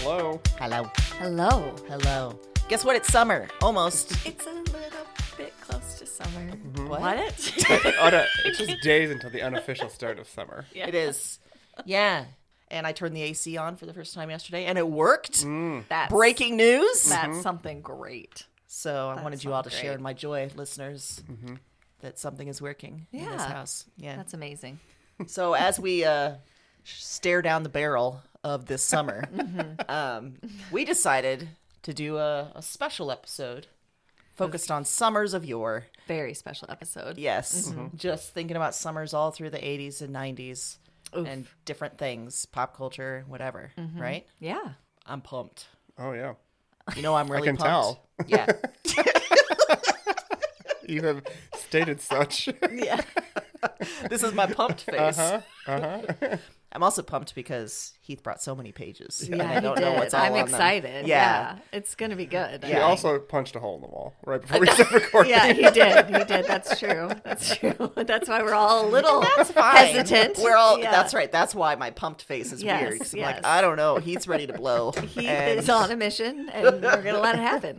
Hello. Hello. Hello. Hello. Guess what? It's summer. Almost. It's a little bit close to summer. What? It's just days until the unofficial start of summer. Yeah. It is. Yeah. And I turned the AC on for the first time yesterday, and it worked. That's, Breaking news. That's something great. So I That wanted you all to sounds share great. in my joy, listeners, that something is working in this Yeah. house. Yeah. That's amazing. So as we stare down the barrel of this summer, we decided to do a special episode focused on summers of yore. Very special episode. Yes. Just thinking about summers all through the 80s and 90s Oof. and different things, pop culture, whatever, right? Yeah. I'm pumped. Oh, yeah. You know I'm really can pumped. tell. Yeah. You have stated such. Yeah. This is my pumped face. Uh-huh. I'm also pumped because Heath brought so many pages. and Yeah, I don't he know did. what's all I'm on them. excited. Yeah. It's going to be good. He Yeah. also punched a hole in the wall right before we started recording. Yeah, he did. He did. That's true. That's true. That's why we're all a little hesitant. We're all. Yeah. That's right. That's why my pumped face is Yes, weird. 'Cause I'm yes. like, I don't know. He's ready to blow. He And, is on a mission, and we're going to let it happen.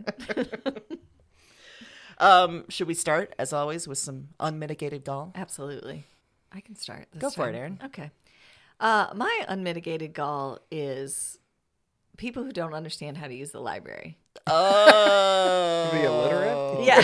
should we start, as always, with some unmitigated gall? Absolutely. I can start this Go for time. it, Erin. Okay. My unmitigated gall is people who don't understand how to use the library. Oh, The illiterate? Yeah.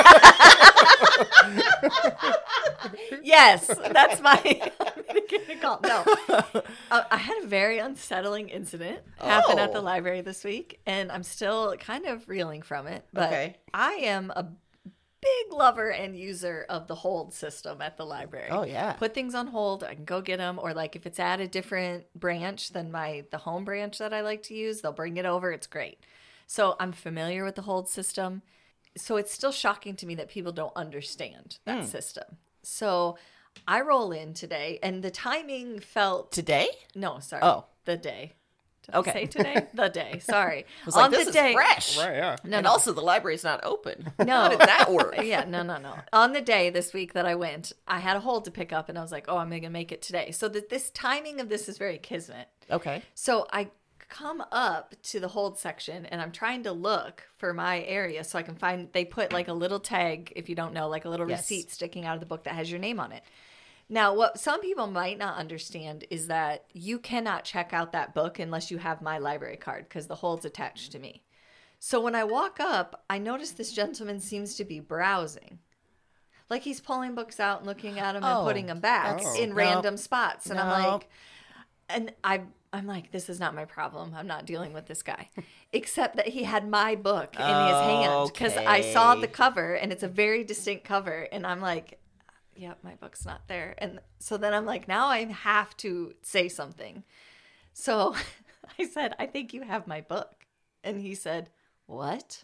Yes, that's my unmitigated gall. No. I had a very unsettling incident happen at the Oh. library this week, and I'm still kind of reeling from it. But Okay. I am a big lover and user of the hold system at the library. Oh, yeah. Put things on hold. I can go get them, or like if it's at a different branch than the home branch that I like to use, they'll bring it over. It's great. So I'm familiar with the hold system. So it's still shocking to me that people don't understand that system. So I roll in today, and the timing felt Today? no, sorry. Oh. The day. Did Okay. I say today? The day. Sorry. I was like, this is fresh. Right, yeah. No, and no. also, the library's not open. No. How did that work? Yeah, no. On the day this week that I went, I had a hold to pick up, and I was like, oh, I'm going to make it today. So this timing of this is very kismet. Okay. So I come up to the hold section, and I'm trying to look for my area so I can find, they put like a little tag, if you don't know, like a little Yes. receipt sticking out of the book that has your name on it. Now, what some people might not understand is that you cannot check out that book unless you have my library card because the hold's attached to me. So when I walk up, I notice this gentleman seems to be browsing. Like he's pulling books out and looking at them Oh, and putting them back that's- in No. random spots. And I'm No. like, and I'm like, this is not my problem. I'm not dealing with this guy. Except that he had my book in his hand because I saw the Okay. cover and it's a very distinct cover. And I'm like, yep, my book's not there. And so then I'm like, now I have to say something. So I said, I think you have my book. And he said, what?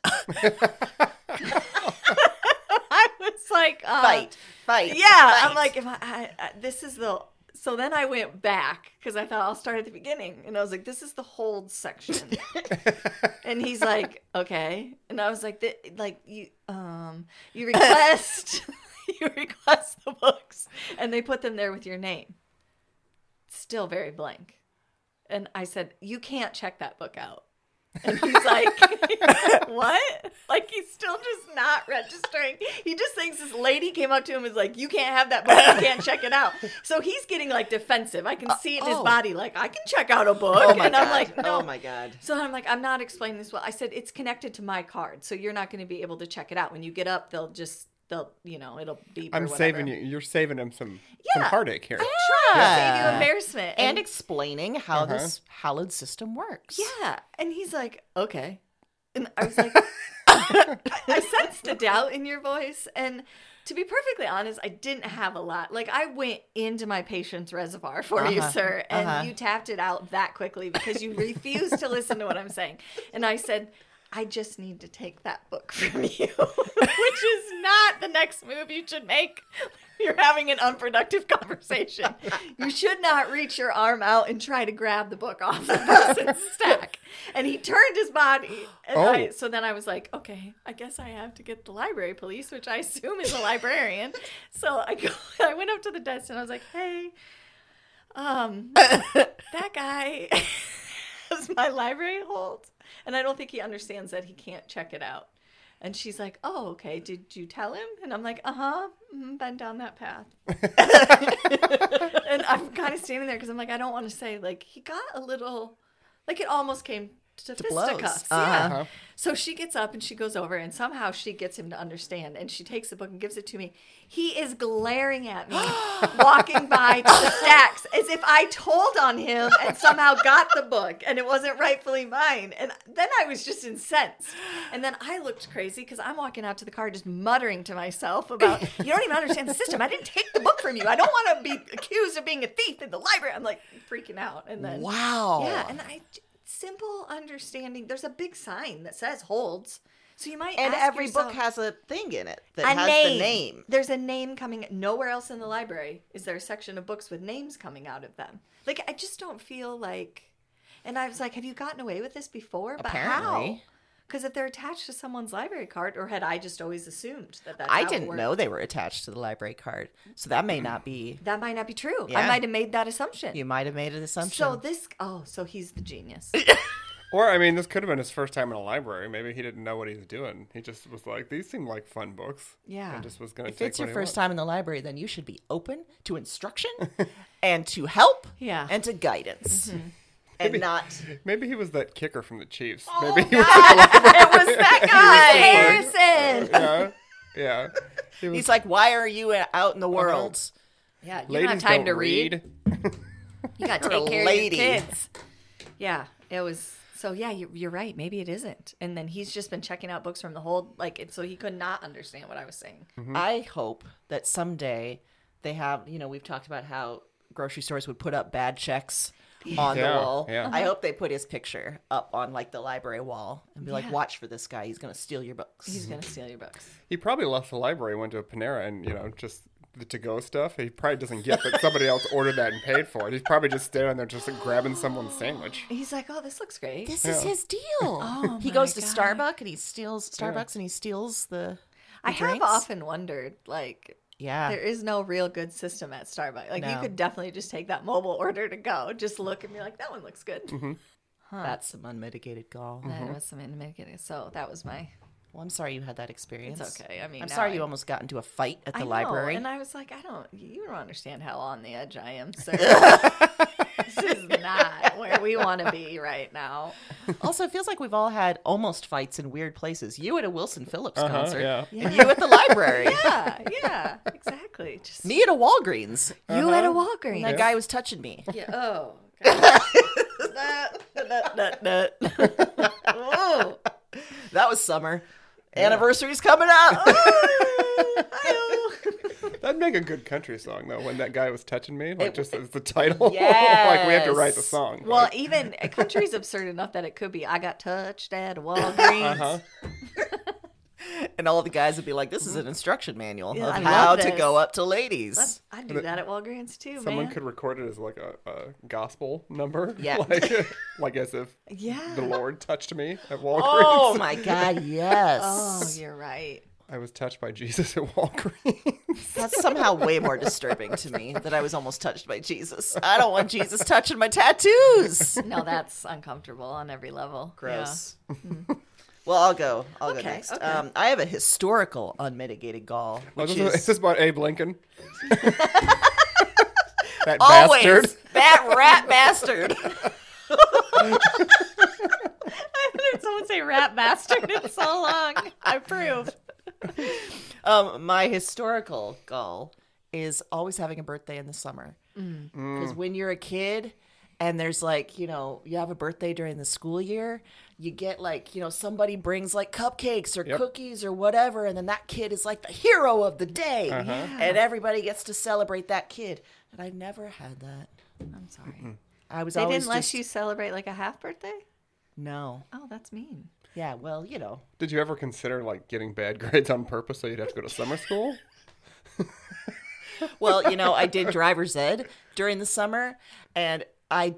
I was like, Fight. yeah, I'm like, this is the. So then I went back because I thought I'll start at the beginning, and I was like, this is the hold section, and he's like, okay, and I was like, you request, you request the books, and they put them there with your name. Still very blank, and I said, you can't check that book out. And he's like, what? Like, he's still just not registering. He just thinks this lady came up to him and was like, you can't have that book. You can't check it out. So he's getting, like, defensive. I can see it in his oh. body, like, I can check out a book. Oh, my and God. I'm like, no. Oh, my God. So I'm like, I'm not explaining this well. I said, it's connected to my card. So you're not going to be able to check it out. When you get up, it'll beep or I'm whatever. saving you. You're saving him some Yeah. heartache here. Trying to save Yeah. you embarrassment. And explaining how this hallowed system works. Yeah. And he's like, okay. And I was like, I sensed a doubt in your voice. And to be perfectly honest, I didn't have a lot. Like, I went into my patience reservoir for you, sir. And you tapped it out that quickly because you refused to listen to what I'm saying. And I said, I just need to take that book from you, which is not the next move you should make. You're having an unproductive conversation. You should not reach your arm out and try to grab the book off the person's stack. And he turned his body. And so then I was like, okay, I guess I have to get the library police, which I assume is a librarian. So I went up to the desk and I was like, hey, that guy because my library holds, and I don't think he understands that he can't check it out. And she's like, "Oh, okay. Did you tell him?" And I'm like, been down that path. And I'm kind of standing there because I'm like, I don't want to say, like, he got a little, like, it almost came to fisticuffs. Yeah. So she gets up and she goes over, and somehow she gets him to understand. And she takes the book and gives it to me. He is glaring at me, walking by to the stacks as if I told on him and somehow got the book and it wasn't rightfully mine. And then I was just incensed. And then I looked crazy because I'm walking out to the car just muttering to myself about, you don't even understand the system. I didn't take the book from you. I don't want to be accused of being a thief in the library. I'm like freaking out. And then, wow. Yeah. And simple understanding. There's a big sign that says holds. So you might and ask every yourself, book has a thing in it that a has name. the name. There's a name coming. Nowhere else in the library is there a section of books with names coming out of them. Like, I just don't feel like. And I was like, have you gotten away with this before? But Apparently. how? Because if they're attached to someone's library card, or had I just always assumed that that's I how it didn't worked? know they were attached to the library card, so that may not be. That might not be true. Yeah. I might have made that assumption. You might have made an assumption. So he's the genius. Or, I mean, this could have been his first time in a library. Maybe he didn't know what he was doing. He just was like, these seem like fun books. Yeah. And just was going to If take it's your what he first wants. time in the library, then you should be open to instruction and to help Yeah. and to guidance. And Maybe- not. Maybe he was that kicker from the Chiefs. Oh, Maybe he was. It was that Harrison. Yeah. Yeah. He was, He's like, why are you out in the world? Yeah, you don't ladies have time don't to read. You got to You're take a care lady. of your kids. Yeah, it was. So, yeah, you're right. Maybe it isn't. And then he's just been checking out books from the whole, like, so he could not understand what I was saying. I hope that someday they have, we've talked about how grocery stores would put up bad checks on the Yeah, wall. yeah. I hope they put his picture up on like the library wall and be like, Yeah. watch for this guy. He's going to steal your books. He's going to steal your books. he probably left the library, went to a Panera, and, just the to-go stuff. He probably doesn't get that somebody else ordered that and paid for it. He's probably just standing there just like, grabbing someone's sandwich. He's like, oh, this looks great. This is his deal. Oh, he my goes to God. Starbucks and he steals the I have drinks. often wondered, like, Yeah. there is no real good system at Starbucks. Like, you No. could definitely just take that mobile order to go. Just look and be like, that one looks good. That's some unmitigated gall. That was some animated. So that was my. Well, I'm sorry you had that experience. It's okay. I mean, I'm now sorry you almost got into a fight at the I know, library. and I was like, you don't understand how on the edge I am, sir. This is not where we want to be right now. Also, it feels like we've all had almost fights in weird places. You at a Wilson Phillips concert, yeah. and you at the library. Yeah, exactly. Just Me at a Walgreens. you at a Walgreens. That guy was touching me. Yeah. Oh. God. Oh. That was summer. Anniversary's coming up. That'd make a good country song, though, when that guy was touching me. Like, just as the title. Like, we have to write the Yes. song. Well, but- even country's absurd enough that it could be I got touched at a Walgreens. Uh-huh. And all the guys would be like, this is an instruction manual Yeah, of I how love to this. go up to ladies. I'd do that at Walgreens too, Someone man. could record it as like a gospel number. Yeah. Like as if Yeah. the Lord touched me at Walgreens. Oh my God, yes. Oh, you're right. I was touched by Jesus at Walgreens. That's somehow way more disturbing to me that I was almost touched by Jesus. I don't want Jesus touching my tattoos. No, that's uncomfortable on every level. Gross. Well, I'll go Okay, next. okay. I have a historical unmitigated gall, which Is this about Abe Lincoln? That always bastard. that rat bastard. I haven't heard someone say rat bastard in so long. I approve. My historical gall is always having a birthday in the summer. Because when you're a kid and there's like, you have a birthday during the school year, you get like, somebody brings like cupcakes or cookies or whatever. And then that kid is like the hero of the day. And everybody gets to celebrate that kid. And I never had that. I'm sorry. I was They always didn't let just, you celebrate like a half birthday? No. Oh, that's mean. Yeah, well, Did you ever consider like getting bad grades on purpose so you'd have to go to summer school? Well, I did driver's ed during the summer, and I don't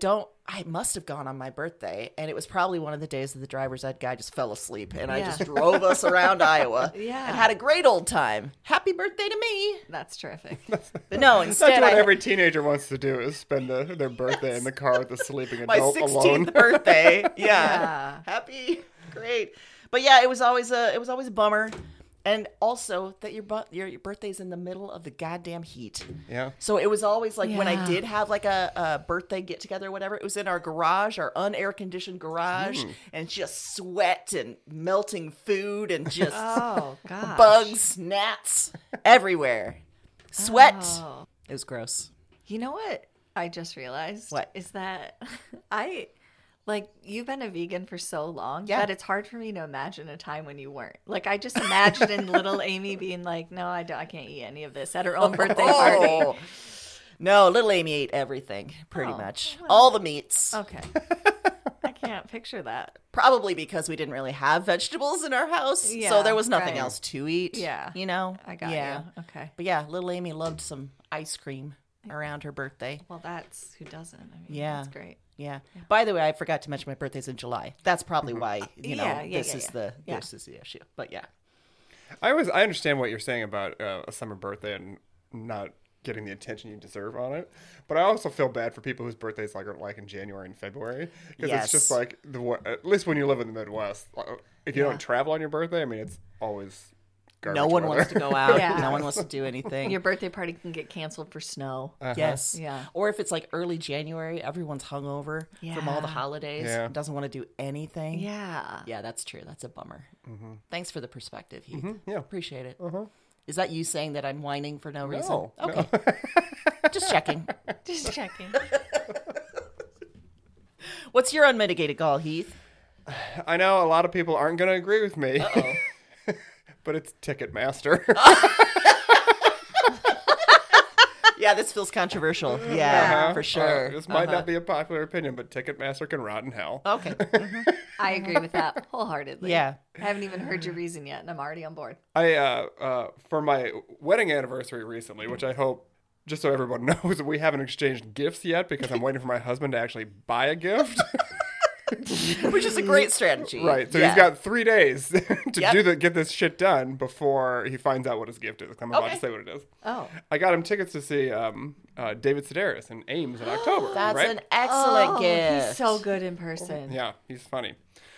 I must have gone on my birthday, and it was probably one of the days that the driver's ed guy just fell asleep, and I Yeah. just drove us around Iowa Yeah. and had a great old time. Happy birthday to me. That's terrific. But no, instead That's what I every teenager wants to do is spend their birthday in the car with the sleeping my adult 16th alone. birthday. Yeah. Yeah. Happy. Great. But yeah, it was always a bummer. And also that your birthday's in the middle of the goddamn heat. Yeah. So it was always like when I Yeah. did have like a birthday get together or whatever, it was in our garage, our unair conditioned garage, and just sweat and melting food and just Oh, God. bugs, gnats everywhere. Sweat. Oh. It was gross. You know what I just realized? What? Is that you've been a vegan for so long Yeah. that it's hard for me to imagine a time when you weren't. Like, I just imagined little Amy being like, no, I can't eat any of this at her own birthday party. Oh. No, little Amy ate everything, pretty Oh, much. well. All the meats. Okay. I can't picture that. Probably because we didn't really have vegetables in our house. So Yeah, there was nothing right. else to eat. Yeah. You know? I got yeah. you. Okay. But yeah, little Amy loved some ice cream around her birthday. Well, that's who doesn't. I mean, Yeah. That's great. Yeah. By the way, I forgot to mention my birthday's in July. That's probably why, Yeah, this is the Yeah. this is the issue. But yeah. I understand what you're saying about a summer birthday and not getting the attention you deserve on it, but I also feel bad for people whose birthdays are like in January and February because Yes. it's just like at least when you live in the Midwest, if you Yeah. don't travel on your birthday, I mean it's always garbage No one weather. wants to go out. Yeah. No one wants to do anything. Your birthday party can get canceled for snow. Yes. Yeah. Or if it's like early January, everyone's hungover from all the Yeah. holidays, Yeah. doesn't want to do anything. Yeah. Yeah, that's true. That's a bummer. Thanks for the perspective, Heath. Yeah. Appreciate it. Is that you saying that I'm whining for no reason? No, Okay. Just checking. Just checking. What's your unmitigated gall, Heath? I know a lot of people aren't going to agree with me, Uh-oh. but it's Ticketmaster. Yeah, this feels controversial. Yeah, for sure. This might not be a popular opinion, but Ticketmaster can rot in hell. Okay. I agree with that wholeheartedly. Yeah. I haven't even heard your reason yet, and I'm already on board. For my wedding anniversary recently, which I hope, just so everyone knows, we haven't exchanged gifts yet because I'm waiting for my husband to actually buy a gift. Which is a great strategy. Right. So Yeah. he's got 3 days to Yep. get this shit done before he finds out what his gift is. I'm about Okay. to say what it is. Oh. I got him tickets to see David Sedaris in Ames in October. That's right? an excellent gift. He's so good in person. Yeah, he's funny.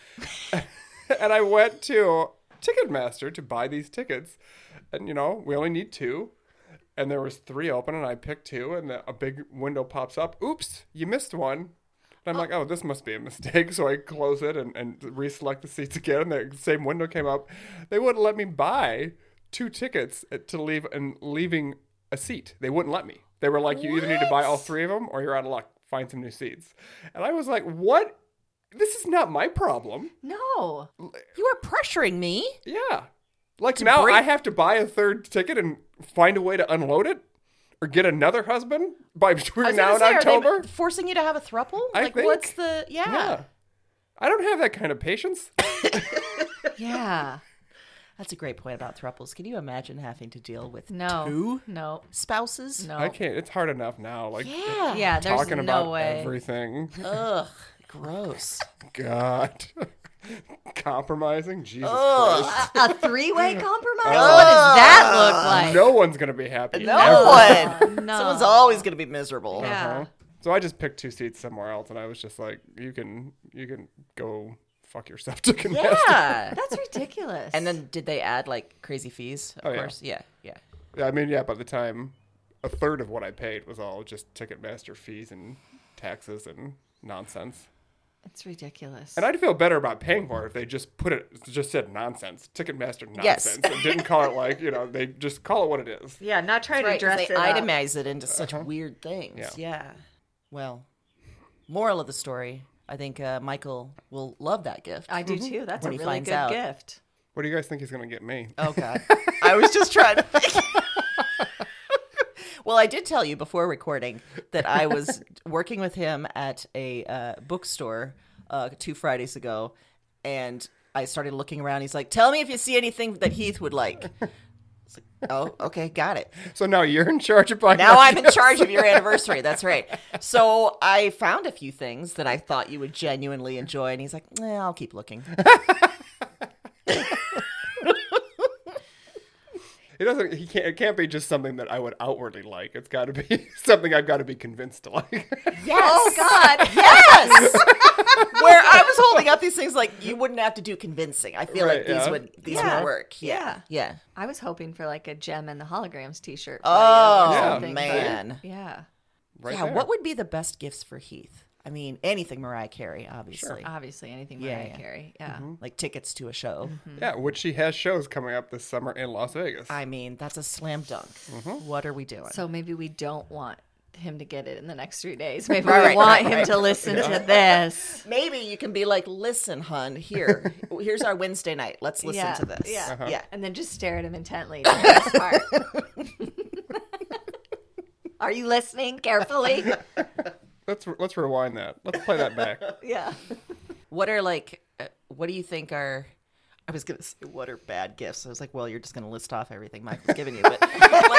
And I went to Ticketmaster to buy these tickets. And, we only need 2. And there was 3 open, and I picked 2, and a big window pops up. Oops, you missed one. And I'm like, oh, this must be a mistake. So I close it and reselect the seats again. And the same window came up. They wouldn't let me buy 2 tickets to leave and leaving a seat. They wouldn't let me. They were like, you either need to buy all 3 of them or you're out of luck. Find some new seats. And I was like, what? This is not my problem. No. You are pressuring me. Yeah. Like now break- I have to buy a 3rd ticket and find a way to unload it? Or get another husband by I between was now gonna and say, are October? they forcing you to have a throuple? I Like, think. what's the... Yeah. I don't have that kind of patience. Yeah. That's a great point about thruples. Can you imagine having to deal with No. 2 No. spouses? No. I can't. It's hard enough now. Like Yeah. Yeah, there's talking no about way. everything. Ugh. Gross. God. Compromising? Jesus Ugh. Christ. A 3-way compromise? What does that look like? No one's going to be happy. No ever. one. No. Someone's always going to be miserable. Yeah. So I just picked 2 seats somewhere else, and I was just like, you can go fuck yourself to Ticketmaster. Yeah. That's ridiculous. And then did they add like crazy fees? Of Oh, yeah. course. Yeah. Yeah. I mean, yeah, by the time a third of what I paid was all just Ticketmaster fees and taxes and nonsense. it's ridiculous. And I'd feel better about paying for it if they just said nonsense. Ticketmaster nonsense. Yes. And didn't call it like, they just call it what it is. yeah, not trying Right, to 'cause dress they it up. itemize it into such weird things. Yeah. Yeah. Well, moral of the story, I think Michael will love that gift. I do too. That's When a he really finds good out. gift. What do you guys think he's going to get me? Oh, God. I was just trying to think. Well, I did tell you before recording that I was working with him at a bookstore 2 Fridays ago, and I started looking around. He's like, tell me if you see anything that Heath would like. It's like, oh, okay, got it. So now you're in charge of buying. Now my I'm in gifts. charge of your anniversary. That's right. So I found a few things that I thought you would genuinely enjoy, and he's like, I'll keep looking. It can't be just something that I would outwardly like. It's got to be something I've got to be convinced to like. Yes. Oh God. Yes. Where I was holding up these things like you wouldn't have to do convincing. I feel like Right, these yeah. would Yeah. work. Yeah. Yeah. I was hoping for like a Gem and the Holograms T-shirt. for Oh, you or Yeah. something, but- man. Yeah. Right Yeah. there. What would be the best gifts for Heath? I mean, anything Mariah Carey, obviously. Obviously, anything Yeah, Mariah yeah. Carey. Yeah. Like tickets to a show. Yeah, which she has shows coming up this summer in Las Vegas. I mean, that's a slam dunk. What are we doing? So maybe we don't want him to get it in the next 3 days. Maybe Right, we right, want right, him right. to listen to this. Maybe you can be like, listen, hun, here's our Wednesday night. Let's listen Yeah, to this. yeah. Yeah. And then just stare at him intently during this part. Are you listening carefully? Let's rewind that. Let's play that back. Yeah. What do you think are, I was going to say, what are bad gifts? I was like, well, you're just going to list off everything Michael's giving you. But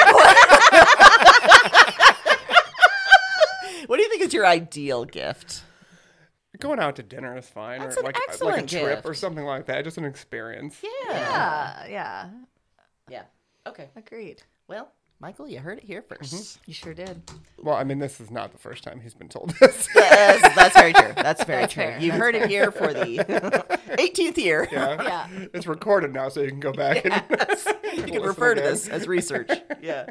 what do you think is your ideal gift? Going out to dinner is fine, That's or an like a excellent trip gift. or something like that. Just an experience. Yeah. Yeah. Yeah. Okay. Agreed. Well, Michael, you heard it here first. You sure did. Well, I mean, this is not the first time he's been told this. That's very true. That's very true. fair. You've heard it here for the 18th year. Yeah. It's recorded now, so you can go back and You can refer to this as research. Yeah.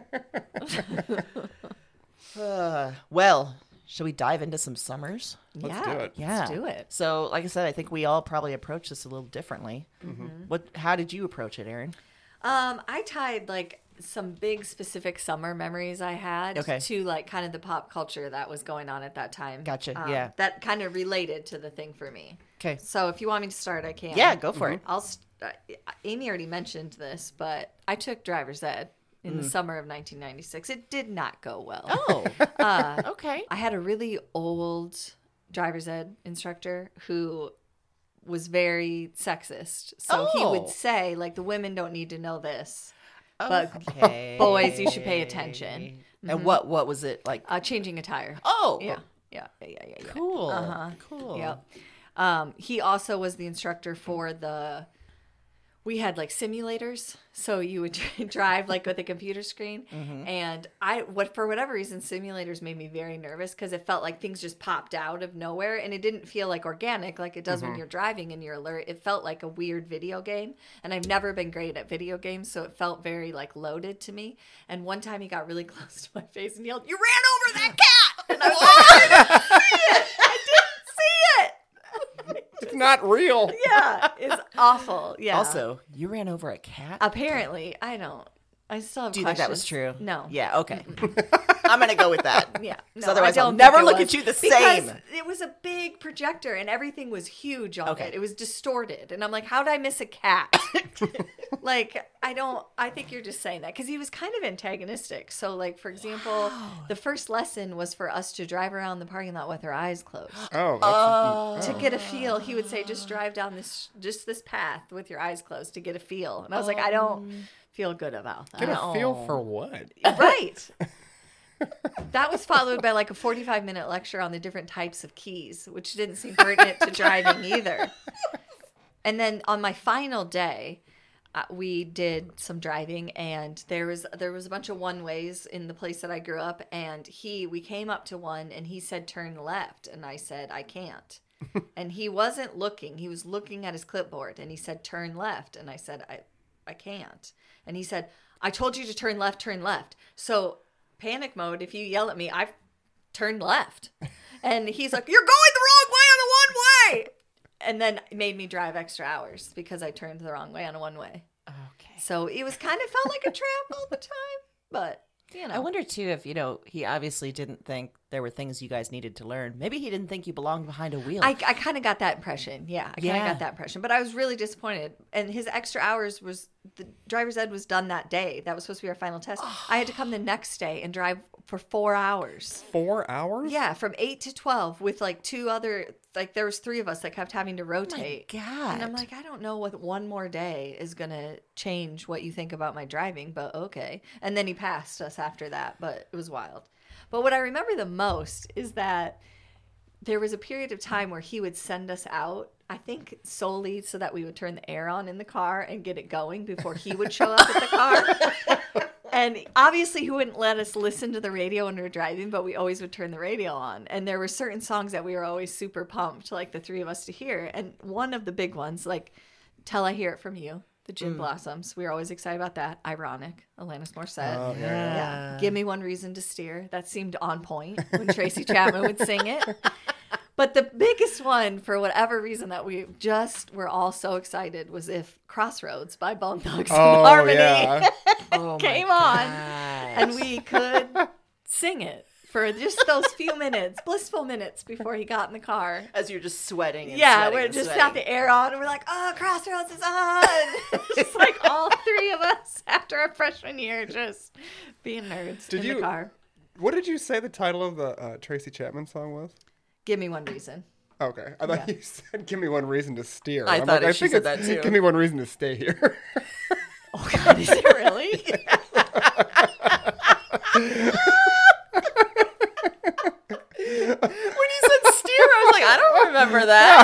Well, shall we dive into some summers? Let's do it. Yeah. Let's do it. So, like I said, I think we all probably approach this a little differently. Mm-hmm. How did you approach it, Erin? I tied like some big specific summer memories I had Okay. to like kind of the pop culture that was going on at that time. Gotcha, yeah. That kind of related to the thing for me. Okay. So if you want me to start, I can. Yeah, go for it. Amy already mentioned this, but I took driver's ed in the summer of 1996. It did not go well. Oh, okay. I had a really old driver's ed instructor who was very sexist. So he Oh. would say, like, the women don't need to know this, but Okay. boys, you should pay attention. And what was it like? Changing a tire. Oh, Yeah. cool. Uh-huh. Cool. Yep. He also was the instructor for we had like simulators, so you would drive like with a computer screen, and for whatever reason, simulators made me very nervous because it felt like things just popped out of nowhere, and it didn't feel like organic like it does when you're driving and you're alert. It felt like a weird video game, and I've never been great at video games, so it felt very like loaded to me. And one time he got really close to my face and yelled, "You ran over that cat!" And I was like, "I didn't see it! I didn't see it!" It's not real. Yeah, it's awful. Yeah. Also, you ran over a cat? Apparently, I still have Do you think that was questions. true? No. Yeah, okay. I'm going to go with that. Yeah. So No, otherwise I I'll don't never think it look was. at you the Because same. it was a big projector and everything was huge on Okay. it. It was distorted. And I'm like, how did I miss a cat? Like, I think you're just saying that because he was kind of antagonistic. So, like, for example, the first lesson was for us to drive around the parking lot with our eyes closed. Oh, To get a feel, he would say, just drive down this path with your eyes closed to get a feel. And I was like, I don't feel good about that. get a feel for what? Right. That was followed by like a 45-minute lecture on the different types of keys, which didn't seem pertinent to driving either. And then on my final day, we did some driving, and there was a bunch of one-ways in the place that I grew up, and we came up to one, and he said, turn left, and I said, I can't. And he wasn't looking. He was looking at his clipboard, and he said, turn left, and I said, I can't. And he said, I told you to turn left, turn left. So panic mode, if you yell at me, I've turned left. And he's like, you're going the wrong way on a one-way. And then it made me drive extra hours because I turned the wrong way on a one-way. Okay. So it was kind of felt like a trap all the time. But, you know. I wonder, too, if, he obviously didn't think there were things you guys needed to learn. Maybe he didn't think you belonged behind a wheel. I kind of got that impression. Yeah, I kind of Yeah. got that impression. But I was really disappointed. And his extra hours the driver's ed was done that day. That was supposed to be our final test. I had to come the next day and drive for 4 hours. 4 hours? Yeah, from 8 to 12 with like two other, like there was 3 of us that kept having to rotate. God. And I'm like, I don't know what one more day is going to change what you think about my driving, but okay. And then he passed us after that, but it was wild. But what I remember the most is that there was a period of time where he would send us out, I think solely so that we would turn the air on in the car and get it going before he would show up at the car. And obviously he wouldn't let us listen to the radio when we were driving, but we always would turn the radio on. And there were certain songs that we were always super pumped, like the 3 of us to hear. And one of the big ones, like Till I Hear It From You, the Gin Blossoms. We were always excited about that. Ironic. Alanis Morissette. Oh, yeah. Yeah. Give Me One Reason to Steer. That seemed on point when Tracy Chapman would sing it. But the biggest one, for whatever reason, that we just were all so excited was if Crossroads by Bone Thugs and Harmony came on. And we could sing it for just those few minutes, blissful minutes before he got in the car. As you're just sweating. And Yeah, sweating we're and just sweating. got the air on, and we're like, oh, Crossroads is on. Just like all 3 of us after our freshman year just being nerds in the car. What did you say the title of the Tracy Chapman song was? Give Me One Reason. Okay. I thought you said, give me one reason to steer. I I'm thought like, she said it's, that too. Give me one reason to stay here. Oh, God, is it really? When you said steer, I was like, I don't remember that.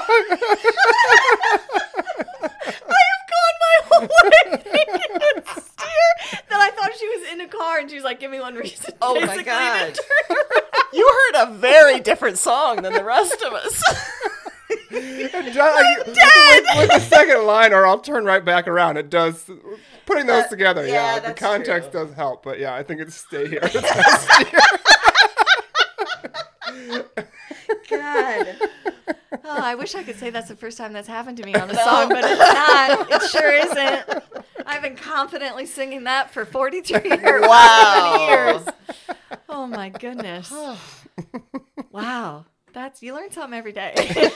I have gone my whole life thinking it's steer. Then I thought she was in a car, and she was like, give me one reason. Oh, my basically, to God. turn around. You heard a very different song than the rest of us. With the second line, or I'll turn right back around. It does. Putting those together, yeah, the that's context true. does help. But yeah, I think it's stay here. God. Oh, I wish I could say that's the first time that's happened to me on a song, but it's not. It sure isn't. I've been confidently singing that for 43 years. Wow. Years. Oh my goodness. Wow. You learn something every day.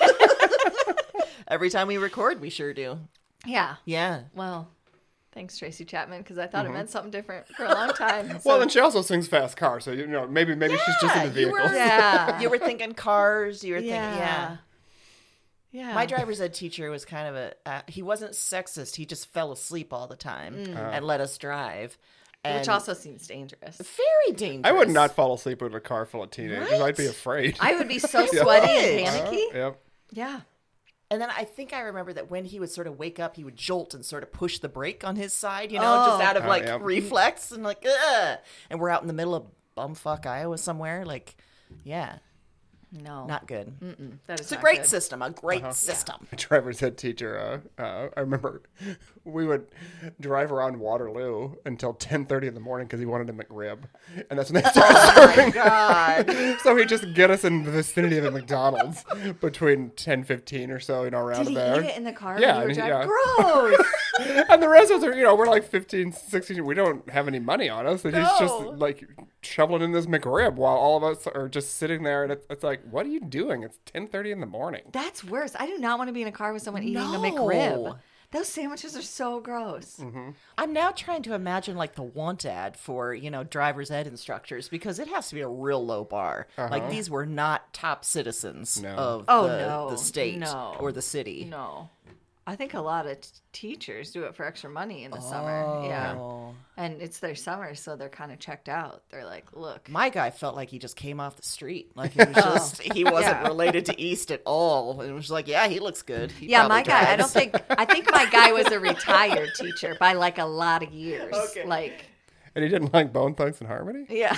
Every time we record, we sure do. Yeah. Yeah. Well, thanks, Tracy Chapman, because I thought it meant something different for a long time. Well, and she also sings fast car, so maybe she's just in the you vehicle. were- Yeah. You were thinking cars. You were thinking, yeah. Yeah. My driver's ed teacher was kind of he wasn't sexist. He just fell asleep all the time and let us drive. And Which also seems dangerous. very dangerous. I would not fall asleep in a car full of teenagers. Right? I'd be afraid. I would be so sweaty and Right. panicky. Yep. Yeah. And then I think I remember that when he would sort of wake up, he would jolt and sort of push the brake on his side, just out of like yeah. reflex and like, ugh. And we're out in the middle of bumfuck Iowa somewhere. Like, yeah, No. not good. That is It's a not great good. system, a great system. My driver's ed teacher, I remember we would drive around Waterloo until 10:30 in the morning because he wanted a McRib. And that's when they started serving. God. So he'd just get us in the vicinity of a McDonald's between 10:15 or so, around Did he there. eat it in the car? Yeah, when you were yeah. driving? Gross. And the rest of us are, we're like 15, 16. We don't have any money on us. And he's just No. like shoveling in this McRib while all of us are just sitting there. And it's like, what are you doing? It's 10:30 in the morning. That's worse. I do not want to be in a car with someone eating a No. McRib. Those sandwiches are so gross. I'm now trying to imagine like the want ad for, driver's ed instructors because it has to be a real low bar. Like these were not top citizens No. of Oh, the, no. the state No. or the city. No. I think a lot of teachers do it for extra money in the summer. Yeah. Oh. And it's their summer, so they're kind of checked out. They're like, look. My guy felt like he just came off the street. Like he was just, he wasn't Yeah. related to East at all. And it was like, yeah, he looks good. He Yeah, probably my guy, drives. I think my guy was a retired teacher by like a lot of years. Okay. Like, And he didn't like Bone Thugs and Harmony? yeah.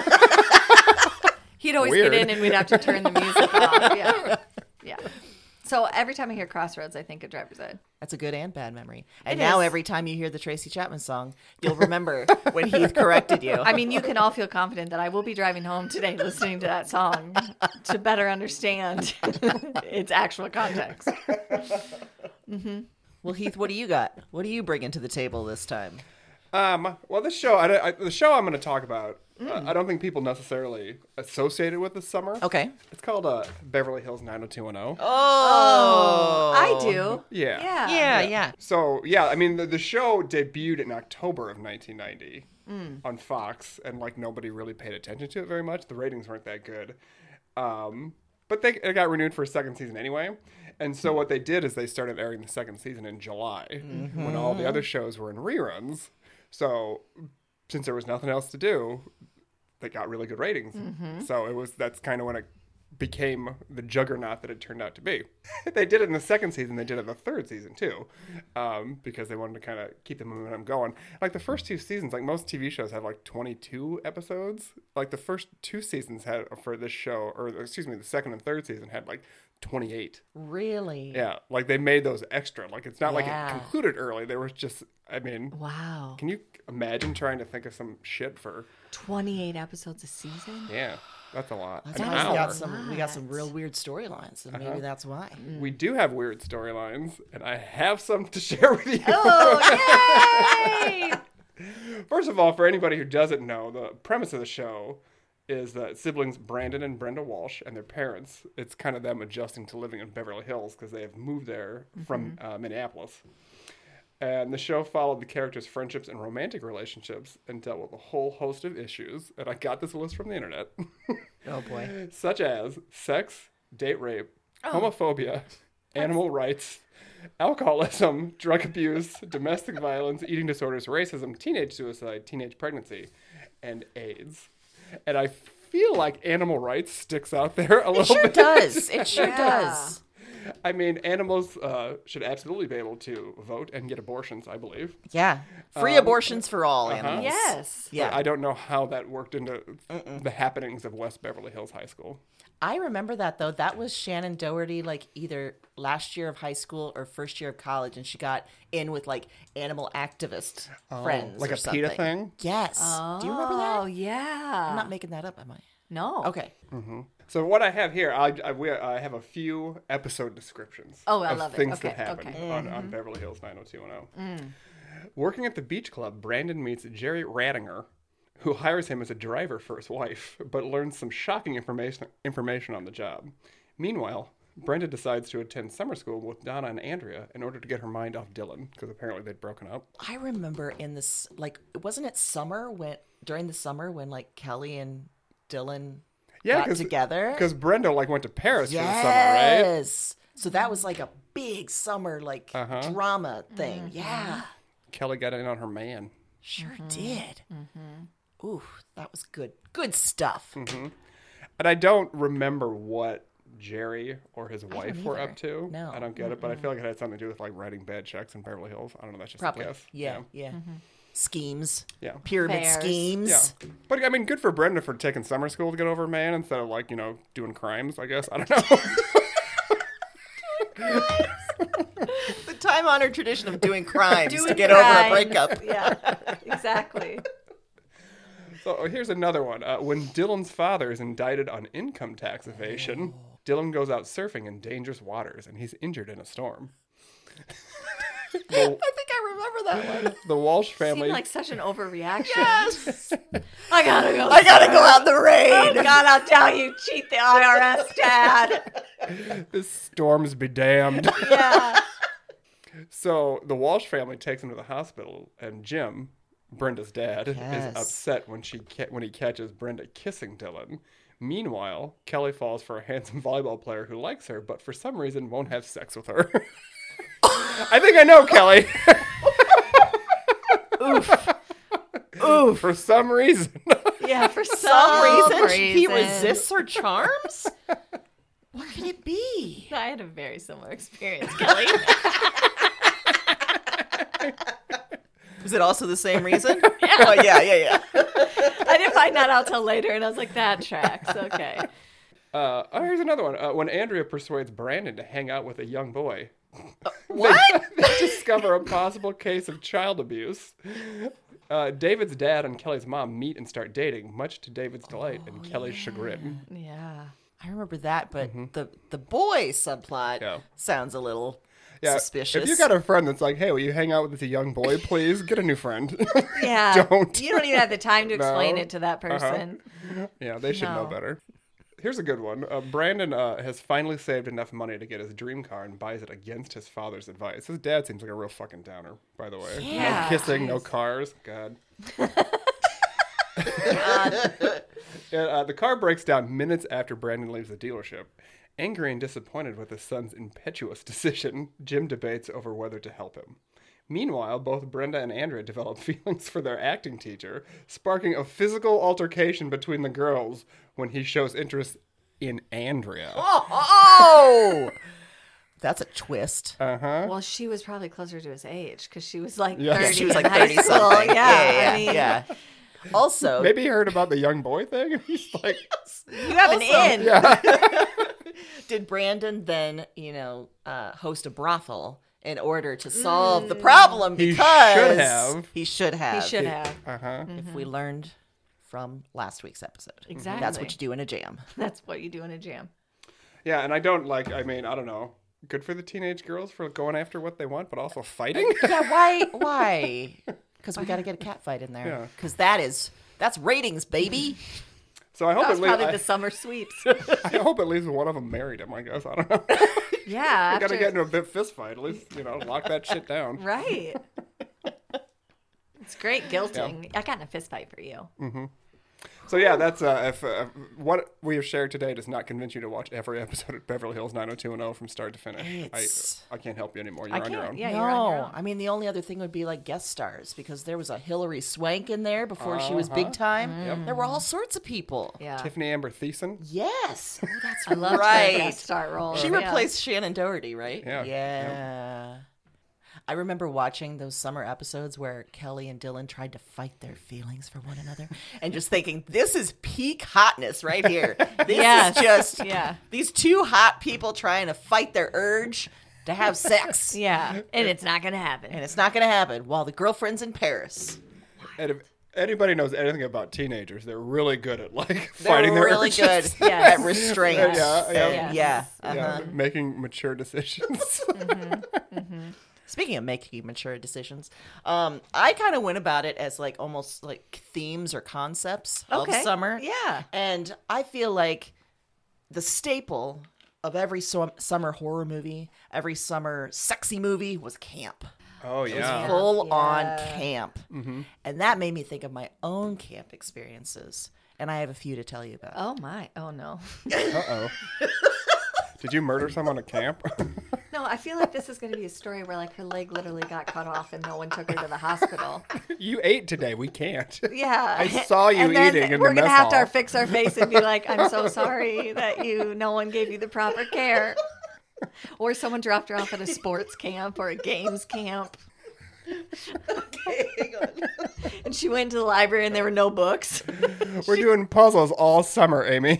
He'd always Weird. get in and we'd have to turn the music off. Yeah. Yeah. So every time I hear Crossroads, I think of driver's ed. That's a good and bad memory. And It now is. every time you hear the Tracy Chapman song, you'll remember when Heath corrected you. I mean, you can all feel confident that I will be driving home today listening to that song to better understand its actual context. Well, Heath, what do you got? What do you bring into the table this time? Well, this show, the show I'm going to talk about I don't think people necessarily associate it with the summer. Okay. It's called Beverly Hills 90210. Oh. I do. Yeah. Yeah. So, yeah, I mean, the show debuted in October of 1990 on Fox, and, like, nobody really paid attention to it very much. The ratings weren't that good. But it got renewed for a second season anyway. And so what they did is they started airing the second season in July when all the other shows were in reruns. So since there was nothing else to do, they got really good ratings. So that's kind of when it became the juggernaut that it turned out to be. They did it in the second season. They did it in the third season too, because they wanted to kind of keep the momentum going. Like the first two seasons, like most TV shows have like 22 episodes. Like the first two seasons had for this show, or excuse me, the second and third season had like 28. Really? Yeah, like they made those extra. Like it's not like it Yeah. concluded early. There was just, I mean, Wow. can you imagine trying to think of some shit for? 28 episodes a season? Yeah, that's a lot. That's An why hour. we got some real weird storylines, and maybe that's why. We do have weird storylines, and I have some to share with you. Oh, yay! First of all, for anybody who doesn't know, the premise of the show is that siblings Brandon and Brenda Walsh and their parents, it's kind of them adjusting to living in Beverly Hills because they have moved there from Minneapolis. And the show followed the characters' friendships and romantic relationships and dealt with a whole host of issues. And I got this list from the internet. Oh boy. Such as sex, date rape, homophobia, animal rights, alcoholism, drug abuse, domestic violence, eating disorders, racism, teenage suicide, teenage pregnancy, and AIDS. And I feel like animal rights sticks out there a little bit. It sure does. I mean, animals should absolutely be able to vote and get abortions, I believe. Yeah. Free abortions for all animals. Yes. Yeah. But I don't know how that worked into the happenings of West Beverly Hills High School. I remember that, though. That was Shannon Doherty, like, either last year of high school or first year of college, and she got in with, like, animal activist friends like or a something. PETA thing? Yes. Do you remember that? Oh, yeah. I'm not making that up, am I? No. Okay. So what I have here, I have a few episode descriptions Oh, I of love it. things Okay, that happen okay. on Beverly Hills 90210. Working at the beach club, Brandon meets Jerry Radinger, who hires him as a driver for his wife, but learns some shocking information on the job. Meanwhile, Brenda decides to attend summer school with Donna and Andrea in order to get her mind off Dylan, because apparently they'd broken up. I remember in this, like, wasn't it during the summer when, like, Kelly and Dylan got together? Because Brenda, like, went to Paris for the summer, right? Yes. So that was, like, a big summer, like, drama thing. Yeah. Kelly got in on her man. Sure did. Ooh, that was good. Good stuff. And I don't remember what Jerry or his wife were either. up to. No. I don't get it, but I feel like it had something to do with, like, writing bad checks in Beverly Hills. I don't know. That's just Probably. a guess. Yeah. Schemes. Yeah. Pyramid Fairs. schemes. Yeah. But, I mean, good for Brenda for taking summer school to get over a man instead of, like, doing crimes, I guess. I don't know. The time-honored tradition of doing crimes to Doing get over a crimes. breakup. Yeah, exactly. So here's another one. When Dylan's father is indicted on income tax evasion, Dylan goes out surfing in dangerous waters, and he's injured in a storm. I think I remember that one. The Walsh family... Seemed like such an overreaction. Yes. I gotta go. I gotta go out in the rain. Oh, God, I'll tell you, cheat the IRS, Dad. This storm's be damned. Yeah. So the Walsh family takes him to the hospital, and Jim, Brenda's dad, Yes. is upset when he catches Brenda kissing Dylan. Meanwhile, Kelly falls for a handsome volleyball player who likes her, but for some reason won't have sex with her. I think I know, Kelly. Oof. For some reason. Yeah, for Some reason he reason. resists her charms? What could it be? I had a very similar experience, Kelly. Was it also the same reason? Oh, yeah. I didn't find that out till later, and I was like, that tracks. Okay. Here's another one. When Andrea persuades Brandon to hang out with a young boy, What? they discover a possible case of child abuse. David's dad and Kelly's mom meet and start dating, much to David's delight and Kelly's chagrin. Yeah. I remember that, but the boy subplot Yeah. sounds a little Yeah, suspicious. If you got a friend that's like, hey, will you hang out with this young boy, please? Get a new friend. Yeah. Don't. You don't even have the time to explain No. it to that person. Yeah, they should know No. better. Here's a good one. Brandon has finally saved enough money to get his dream car and buys it against his father's advice. His dad seems like a real fucking downer, by the way. Yeah. No kissing, no cars. God. The car breaks down minutes after Brandon leaves the dealership. Angry and disappointed with his son's impetuous decision, Jim debates over whether to help him. Meanwhile, both Brenda and Andrea develop feelings for their acting teacher, sparking a physical altercation between the girls when he shows interest in Andrea. Oh! That's a twist. Well, she was probably closer to his age because she was like 30. Yeah, She was like in high 30 school. something. Yeah, I mean, yeah. Also, Maybe he heard about the young boy thing, and he's like, you have an in. did Brandon then, host a brothel in order to solve the problem? He Because should have. He should have. He should have. If we learned from last week's episode. Exactly. That's what you do in a jam. That's what you do in a jam. yeah, and I don't I don't know. Good for the teenage girls for going after what they want, but also fighting. Yeah, why? Because we got to get a cat fight in there. Yeah. Because that's ratings, baby. So I hope That was at probably least the summer sweeps. I hope at least one of them married him. I guess I don't know. Yeah. We got to after- get into a bit fist fight. At least lock that shit down. Right. It's great guilting. I got in a fist fight for you. So yeah, that's if what we have shared today does not convince you to watch every episode of Beverly Hills 90210 from start to finish. It's- I can't help you anymore. You're I on your can't. own. Yeah, you're on your No, own. I mean the only other thing would be like guest stars because there was a Hilary Swank in there before she was big time. There were all sorts of people. Yeah. Tiffany Amber Thiessen. Yes, oh, that's I love right. her guest star role. She Yeah. replaced Shannon Doherty, right? Yeah. Yeah. I remember watching those summer episodes where Kelly and Dylan tried to fight their feelings for one another and just thinking, this is peak hotness right here. This Yes. is just Yeah. these two hot people trying to fight their urge to have sex. Yeah. And it's not going to happen. And it's not going to happen while the girlfriend's in Paris. And if anybody knows anything about teenagers, they're really good at They're fighting their really urges. good Yes. at restraint. Yeah, yeah. And- yeah. Yeah, making mature decisions. Speaking of making mature decisions, I kind of went about it as like almost like themes or concepts of Okay. summer. Yeah. And I feel like the staple of every summer horror movie, every summer sexy movie was camp. Oh yeah. Full on Yeah. camp. And that made me think of my own camp experiences. And I have a few to tell you about. Oh, my. Oh, no. Uh-oh. Did you murder someone at camp? No, I feel like this is going to be a story where, like, her leg literally got cut off and no one took her to the hospital. You ate today. We can't. Yeah. I saw you and then eating in we're the gonna mess have to hall. fix our face and be like, I'm so sorry that no one gave you the proper care. Or someone dropped her off at a sports camp or a games camp. Hang on. And she went to the library and there were no books. We're doing puzzles all summer, Amy.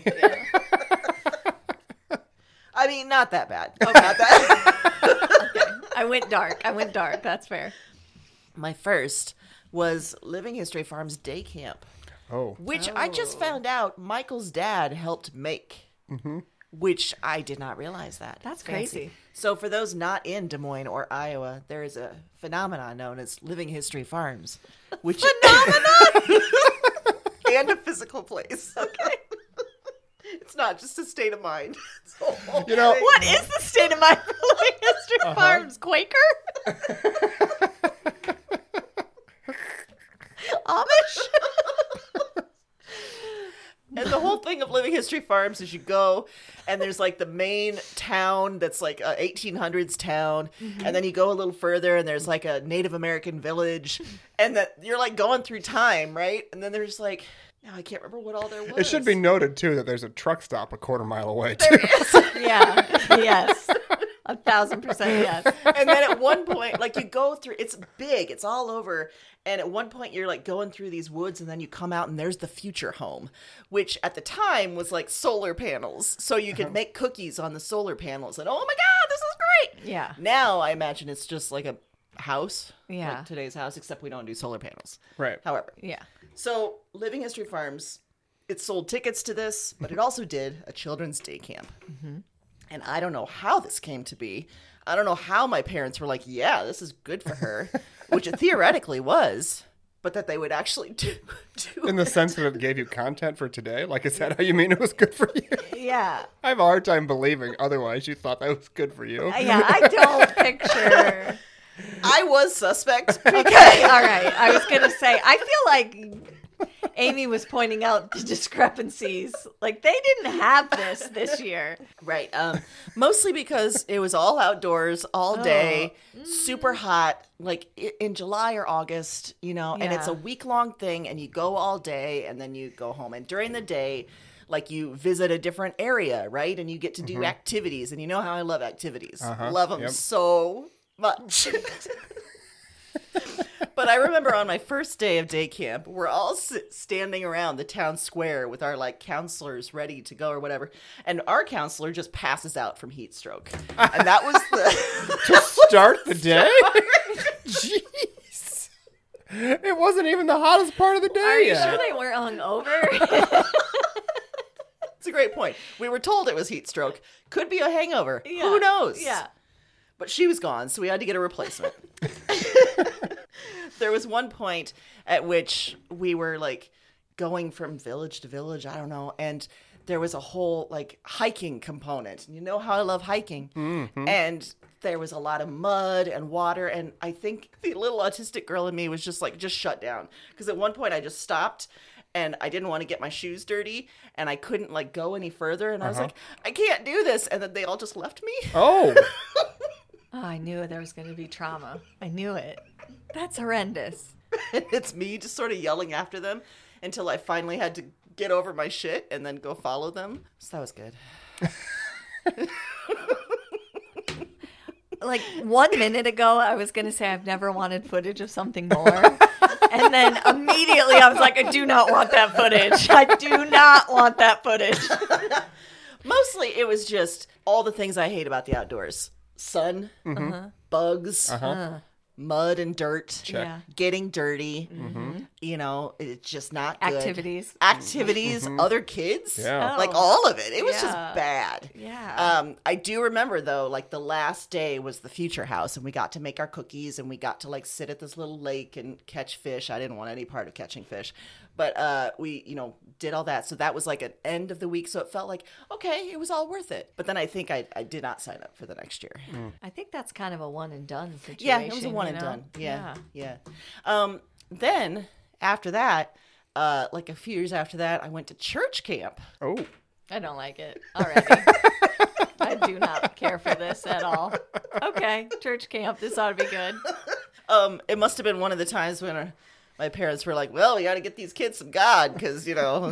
I mean, not that bad. Not that. I went dark. That's fair. My first was Living History Farms Day Camp, Oh. which I just found out Michael's dad helped make, which I did not realize that. That's Fancy. crazy. So for those not in Des Moines or Iowa, there is a phenomenon known as Living History Farms, which and a physical place. Okay. It's not just a state of mind. It's a whole You know- thing. What is the state of mind for Living History Farms? Quaker? Amish? And the whole thing of Living History Farms is you go and there's like the main town that's like a 1800s town. And then you go a little further and there's like a Native American village. And that you're like going through time, right? And then there's like, now I can't remember what all there was. It should be noted too that there's a truck stop a quarter mile away too. Yeah. Yes. 1,000% yes. And then at one point, like you go through, it's big, it's all over. And at one point you're like going through these woods and then you come out and there's the future home, which at the time was like solar panels. So you could make cookies on the solar panels and oh my God, this is great. Yeah. Now I imagine it's just like a house. Yeah. Like today's house, except we don't do solar panels. Right. However. Yeah. So Living History Farms, it sold tickets to this, but it also did a children's day camp. And I don't know how this came to be. I don't know how my parents were like, yeah, this is good for her, which it theoretically was, but that they would actually do In the sense that it gave you content for today? Like, is that how you mean it was good for you? Yeah. I have a hard time believing otherwise you thought that was good for you. Yeah, I don't picture. I was suspect. Okay, all right. I was going to say, I feel like Amy was pointing out the discrepancies. Like, they didn't have this year. Right. Mostly because it was all outdoors all day, super hot, like in July or August, and it's Yeah. a week-long thing, and you go all day, and then you go home. And during the day, like, you visit a different area, right? And you get to do activities, and you know how I love activities. Love them so much. But I remember on my first day of day camp, we're all standing around the town square with our like counselors ready to go or whatever, and our counselor just passes out from heat stroke, and that was the To start the day? Jeez. It wasn't even the hottest part of the day Are you yet. sure they weren't hungover? It's a great point. We were told it was heat stroke. Could be a hangover. Yeah. Who knows? Yeah. But she was gone, so we had to get a replacement. There was one point at which we were like going from village to village, I don't know, and there was a whole like hiking component. You know how I love hiking. And there was a lot of mud and water, and I think the little autistic girl in me was just shut down. Because at one point I just stopped and I didn't want to get my shoes dirty, and I couldn't like go any further, and I was like, I can't do this, and then they all just left me. Oh. Oh, I knew there was going to be trauma. I knew it. That's horrendous. And it's me just sort of yelling after them until I finally had to get over my shit and then go follow them. So that was good. Like 1 minute ago, I was going to say I've never wanted footage of something more. And then immediately I was like, I do not want that footage. I do not want that footage. Mostly it was just all the things I hate about the outdoors. Sun, bugs, mud and dirt, Check. Yeah. getting dirty, it's just not good. Activities. Other kids, Yeah. like Oh. all of it. It was just Yeah. bad. Yeah. I do remember though, like the last day was the future house, and we got to make our cookies, and we got to like sit at this little lake and catch fish. I didn't want any part of catching fish, but we, did all that. So that was like an end of the week. So it felt like, okay, it was all worth it. But then I think I did not sign up for the next year. I think that's kind of a one and done situation. Yeah, it was a one and done. Yeah. Then after that, like a few years after that, I went to church camp. Oh. I don't like it already. I do not care for this at all. Okay, church camp. This ought to be good. It must have been one of the times when my parents were like, well, we got to get these kids some God because,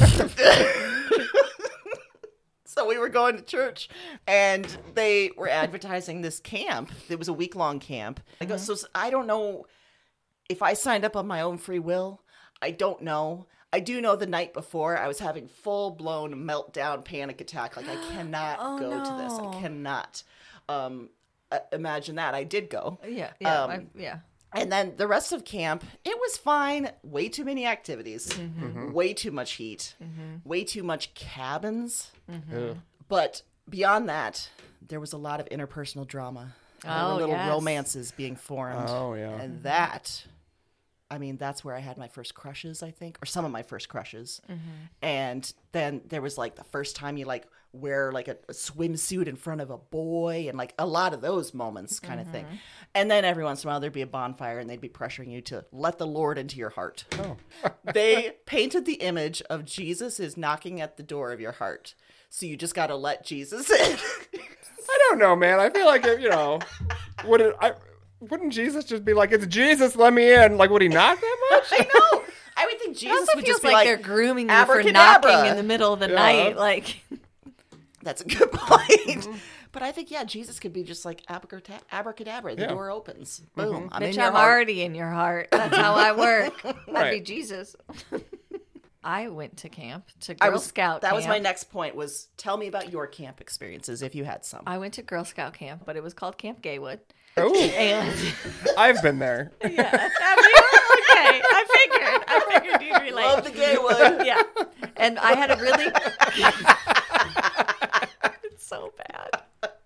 So we were going to church, and they were advertising this camp. It was a week-long camp. I go, so I don't know if I signed up on my own free will. I don't know. I do know the night before I was having full-blown meltdown panic attack. Like, I cannot go to this. I no. cannot imagine that. I did go. Yeah. Yeah. And then the rest of camp, it was fine. Way too many activities, way too much heat, way too much cabins. Yeah. But beyond that, there was a lot of interpersonal drama. There were little yes. romances being formed. Oh, yeah. And that's where I had my first crushes, I think, or some of my first crushes. And then there was like the first time you like wear like a swimsuit in front of a boy, and like a lot of those moments kind of thing. And then every once in a while there'd be a bonfire, and they'd be pressuring you to let the Lord into your heart. Oh. They painted the image of Jesus is knocking at the door of your heart. So you just got to let Jesus in. I don't know, man. I feel like, wouldn't Jesus just be like, it's Jesus, let me in? Like, would he knock that much? I know. I would think It Jesus also would feels just be like like, they're grooming you for abracadabra. knocking in the middle of the night. Like, that's a good point. But I think, Jesus could be just like abracadabra. The Yeah. door opens. Boom. I'm in bitch, your I'm heart. already in your heart. That's how I work. I'd be Right. Jesus. I went to camp, to I Girl was- Scout That camp. was my next point, was tell me about your camp experiences, if you had some. I went to Girl Scout camp, but it was called Camp Gaywood. Oh, And I've been there. yeah, have you? Okay, I figured you'd relate. Love the gay one. Yeah, and I had a really. It's so bad.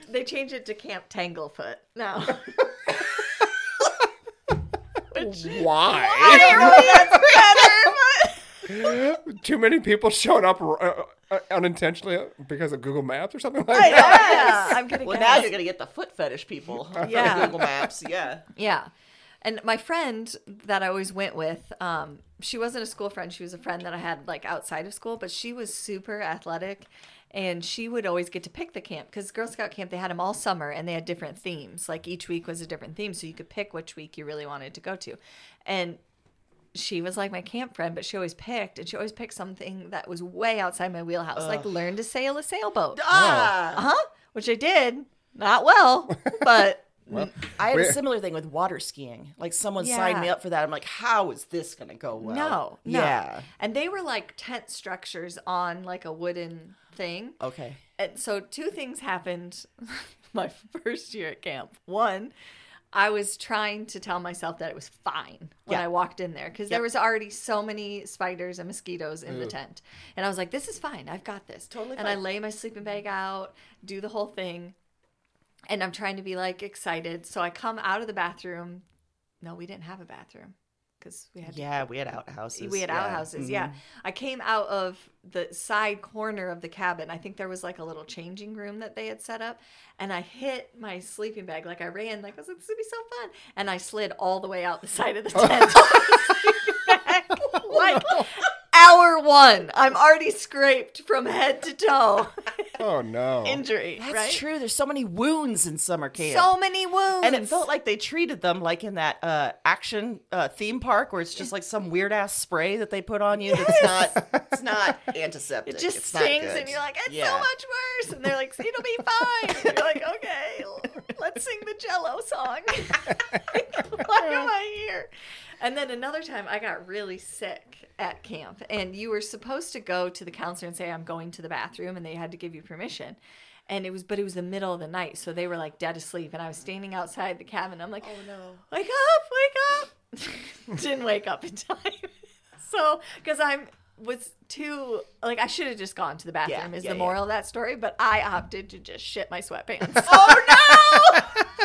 They changed it to Camp Tanglefoot now. Why? Too many people showing up unintentionally because of Google Maps or something like that. Yeah, I'm gonna Well, guess. now you're going to get the foot fetish people. Yeah. Google Maps, yeah. Yeah. And my friend that I always went with, she wasn't a school friend. She was a friend that I had like outside of school, but she was super athletic. And she would always get to pick the camp because Girl Scout camp, they had them all summer and they had different themes. Like each week was a different theme. So you could pick which week you really wanted to go to. And she was like my camp friend, but she always picked something that was way outside my wheelhouse, like learn to sail a sailboat. Which I did. Not well, but Well, I had a similar thing with water skiing. Like someone signed me Yeah. up for that. I'm like, how is this going to go well? no. Yeah. And they were like tent structures on like a wooden thing. Okay. And so two things happened my first year at camp. One, I was trying to tell myself that it was fine when Yeah. I walked in there because there was already so many spiders and mosquitoes in the tent. And I was like, this is fine. I've got this. Totally And I fine. lay my sleeping bag out, do the whole thing. And I'm trying to be like excited. So I come out of the bathroom. No, we didn't have a bathroom because we had to Yeah, we had outhouses. we had yeah. outhouses, yeah. I came out of the side corner of the cabin. I think there was like a little changing room that they had set up. And I hit my sleeping bag. Like I ran, like I was like, this would be so fun. And I slid all the way out the side of the tent. Like hour one, I'm already scraped from head to toe. Oh no. Injury, That's right? true. There's so many wounds in summer camp. So many wounds. and it felt like they treated them like in that action theme park where it's just like some weird ass spray that they put on you. It's not antiseptic. it just it's not good. stings, and you're like, it's Yeah. so much worse. And they're like, it'll be fine. And you're like, okay, let's sing the Jello song. Why am I here? And then another time, I got really sick at camp, and you were supposed to go to the counselor and say, I'm going to the bathroom, and they had to give you permission. And it was the middle of the night, so they were like dead asleep, and I was standing outside the cabin. I'm like, Oh no. wake up. Didn't wake up in time. So, because was too, like, I should have just gone to the bathroom is the moral of that story, but I opted to just shit my sweatpants. Oh no!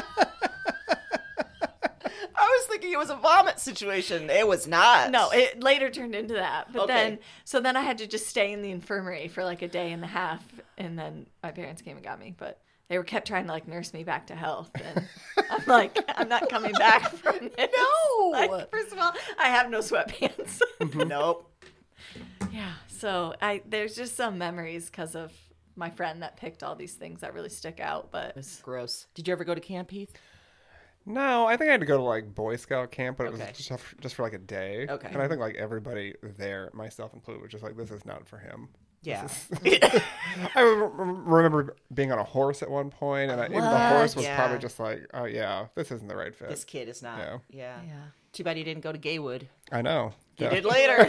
I was thinking it was a vomit situation. It was not. No, it later turned into that. But Okay. then I had to just stay in the infirmary for like a day and a half, and then my parents came and got me, but they kept trying to like nurse me back to health, and I'm like, I'm not coming back from this. No. Like, first of all, I have no sweatpants. Nope. Yeah, so there's just some memories because of my friend that picked all these things that really stick out. But It's gross. Did you ever go to camp, Heath? No, I think I had to go to like Boy Scout camp, but it Okay. was just for like a day. Okay. And I think like everybody there, myself included, was just like, this is not for him. Yeah. I remember being on a horse at one point, and even the horse was Yeah. probably just like, oh yeah, this isn't the right fit. This kid is not. Yeah. Yeah. yeah. Too bad he didn't go to Gaywood. I know. He Yeah. did later.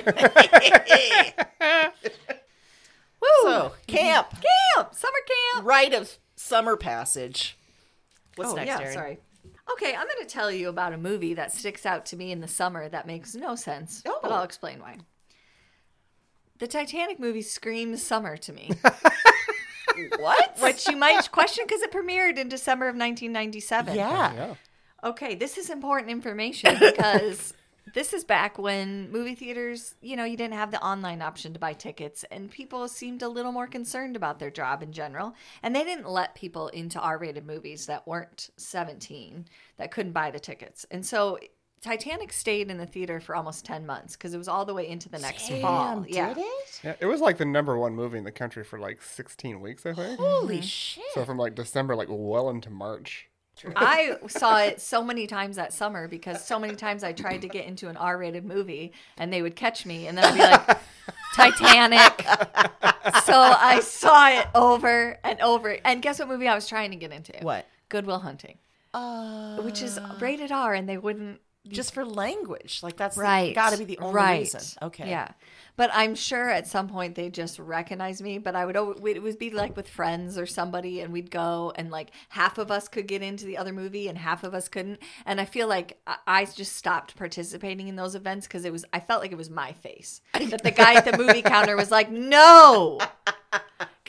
Woo! So, camp. Summer camp. Rite of summer passage. What's next, Erin? Sorry. Okay, I'm going to tell you about a movie that sticks out to me in the summer that makes no sense, but Oh. I'll explain why. The Titanic movie screams summer to me, What? which you might question because it premiered in December of 1997. Yeah. Yeah. Okay, this is important information because this is back when movie theaters, you didn't have the online option to buy tickets, and people seemed a little more concerned about their job in general. And they didn't let people into R-rated movies that weren't 17 that couldn't buy the tickets. And so Titanic stayed in the theater for almost 10 months because it was all the way into the next fall. Did Yeah. it? Yeah, it was like the #1 movie in the country for like 16 weeks, I think. Holy shit. So from like December, like well into March. I saw it so many times that summer because so many times I tried to get into an R-rated movie and they would catch me and then I'd be like, Titanic. So I saw it over and over. And guess what movie I was trying to get into? What? Good Will Hunting, which is rated R, and they wouldn't. Just for language. Like, that's Right. got to be the only reason. Okay. Yeah. But I'm sure at some point they just recognize me. But it would be like with friends or somebody, and we'd go, and like half of us could get into the other movie and half of us couldn't. And I feel like I just stopped participating in those events because I felt like it was my face. That the guy at the movie counter was like, no.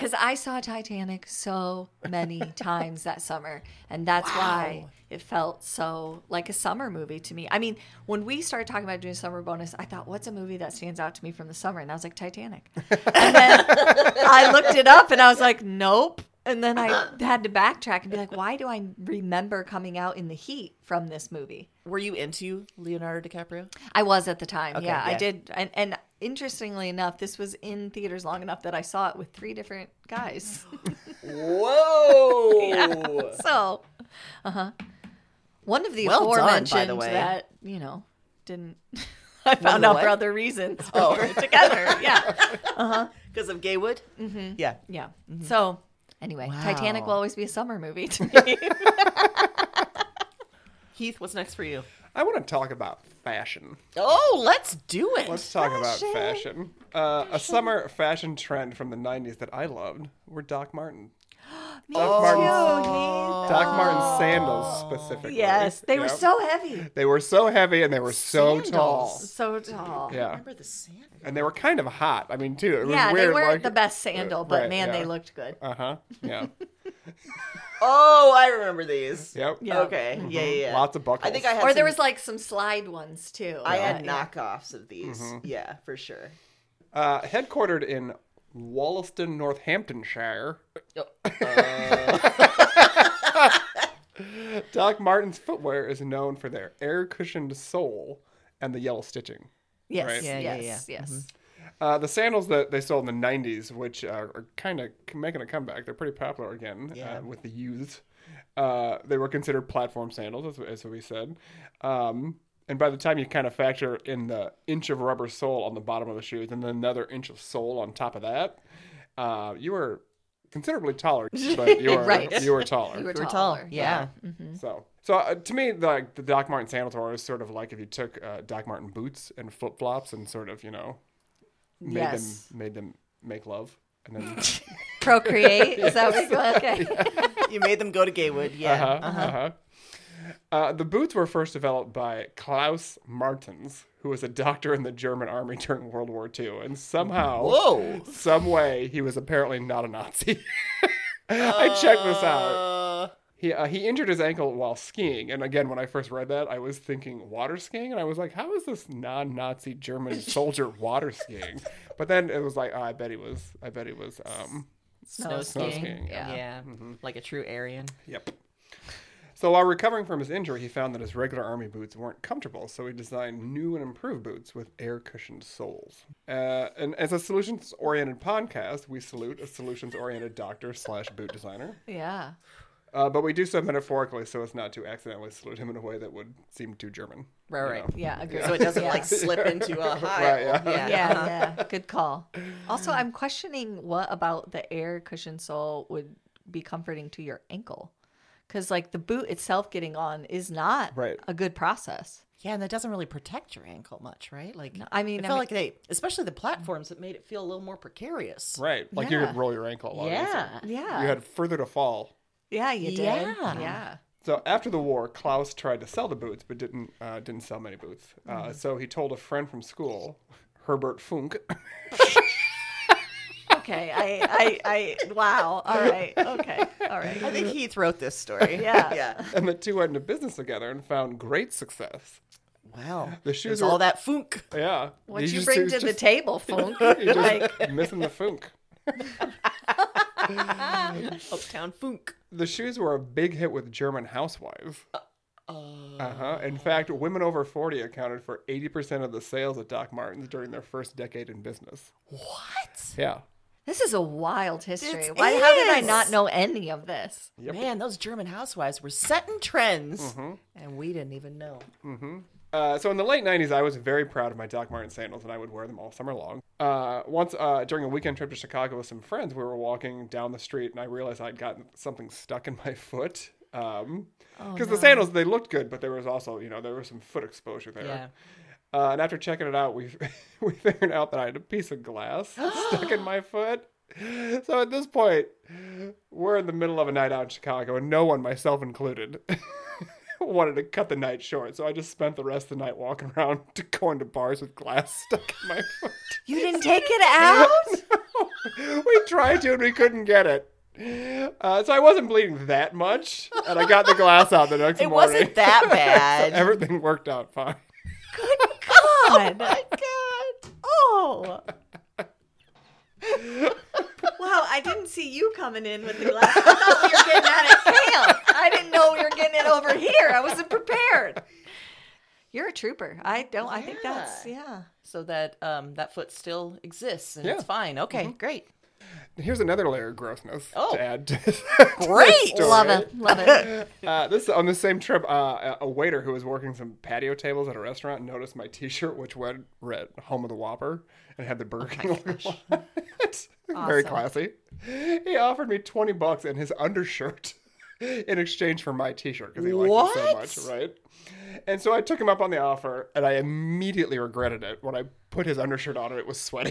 Because I saw Titanic so many times that summer, and that's why it felt so like a summer movie to me. I mean, when we started talking about doing summer bonus, I thought, what's a movie that stands out to me from the summer? And I was like, Titanic. And then I looked it up, and I was like, nope. And then I had to backtrack and be like, why do I remember coming out in the heat from this movie? Were you into Leonardo DiCaprio? I was at the time. Okay, yeah, I yeah. did. And interestingly enough, this was in theaters long enough that I saw it with 3 different guys. Whoa! So, one of the Well done, by aforementioned the way. that, didn't. I found out what? for other reasons. Oh, we were together. Yeah. Because of Gaywood? Yeah. Yeah. So, anyway, Wow. Titanic will always be a summer movie to me. Heath, what's next for you? I want to talk about fashion. Oh, let's do it. Let's talk about fashion. A summer fashion trend from the 90s that I loved were Doc Martens. Doc Martens sandals specifically. Yes, they were Yep. so heavy. They were so heavy and they were so Sandals. tall. So tall. Yeah. Remember the sand? And they were kind of hot. I mean, too. It was Yeah, weird, they weren't like- the best sandal, but right, man, yeah. they looked good. Uh-huh. Yeah. Oh, I remember these. Yep. Yeah. Okay. Yeah. Lots of buckles. I think I had Or there some- was like some slide ones too. I had Yeah. knockoffs of these. Yeah, for sure. Headquartered in Wollaston, Northamptonshire, Doc Martens footwear is known for their air-cushioned sole and the yellow stitching. Yes, Right. Yeah, yes, yeah. yes. The sandals that they sold in the 90s, which are kind of making a comeback, they're pretty popular again with the youths. They were considered platform sandals, as we said. And by the time you kind of factor in the inch of rubber sole on the bottom of the shoes and then another inch of sole on top of that, you were considerably taller, but you were, Right. you were taller. You were We're taller. tall. Yeah. So to me, the Doc Marten sandals were always sort of like if you took Doc Marten boots and flip flops and sort of made Yes. them make love and then Procreate. Is that what it's called? Okay. You made them go to Gaywood. Yeah. The boots were first developed by Klaus Martens, who was a doctor in the German army during World War II, and somehow, Whoa. some way, he was apparently not a Nazi. I checked this out. He injured his ankle while skiing, and again, when I first read that, I was thinking water skiing, and I was like, how is this non-Nazi German soldier water skiing? But then it was like, oh, I bet he was Snow snow skiing. skiing. Yeah. Like a true Aryan. Yep. So while recovering from his injury, he found that his regular army boots weren't comfortable, so he designed new and improved boots with air-cushioned soles. And as a solutions-oriented podcast, we salute a solutions-oriented doctor/boot designer. Yeah. But we do so metaphorically so as not to accidentally salute him in a way that would seem too German. Right. Yeah. Agree. So it doesn't Yeah. like slip into a high. Right, yeah. Yeah. Good call. Also, I'm questioning what about the air cushion sole would be comforting to your ankle. Because, like, the boot itself getting on is not Right. a good process. Yeah, and that doesn't really protect your ankle much, right? Like, I mean, it felt like they, especially the platforms, it made it feel a little more precarious. Right. Like you Yeah. could roll your ankle a lot easier. Yeah. Yeah. You had further to fall. Yeah, you did. Yeah. Yeah. So after the war, Klaus tried to sell the boots, but didn't sell many boots. So he told a friend from school, Herbert Funk, Okay. I wow. All right. Okay. All right. I think Heath wrote this story. Yeah. Yeah. and the two went into business together and found great success. Wow. The shoes There's were all that funk. Yeah. What He you just- bring he was to the just- table, Funk? he just Like, missing the Funk. Uptown funk. The shoes were a big hit with German housewives. In fact, women over 40 accounted for 80% of the sales at Doc Martens during their first decade in business. What? Yeah. this is a wild history. It How did I is. not know any of this? Yep. Man, those German housewives were setting trends, and we didn't even know. So in the late 90s, I was very proud of my Doc Marten sandals, and I would wear them all summer long. Once during a weekend trip to Chicago with some friends, we were walking down the street, and I realized I'd gotten something stuck in my foot. Because the sandals, they looked good, but there was also, there was some foot exposure there. Yeah. And after checking it out, we figured out that I had a piece of glass stuck in my foot. So at this point, we're in the middle of a night out in Chicago, and no one, myself included, wanted to cut the night short, so I just spent the rest of the night walking around going to bars with glass stuck in my foot. You didn't take it out? We tried to and we couldn't get it. So I wasn't bleeding that much, and I got the glass out the next It morning. wasn't that bad. Everything worked out fine. God. My God. Oh. Wow, I didn't see you coming in with the glass. I thought we were getting that at camp. I didn't know we were getting it over here. I wasn't prepared. You're a trooper. I think that's, yeah. So that that foot still exists and Yeah. it's fine. Okay, great. Here's another layer of grossness Oh. to add to this. Great. story. Love it. Love it. This on the same trip, a waiter who was working some patio tables at a restaurant noticed my T-shirt, which read "Home of the Whopper" and had the Burger King logo on it. Very Awesome. classy. He offered me $20 and his undershirt in exchange for my T-shirt because he liked it so What? much, right? And so I took him up on the offer, and I immediately regretted it when I put his undershirt on and it was sweaty.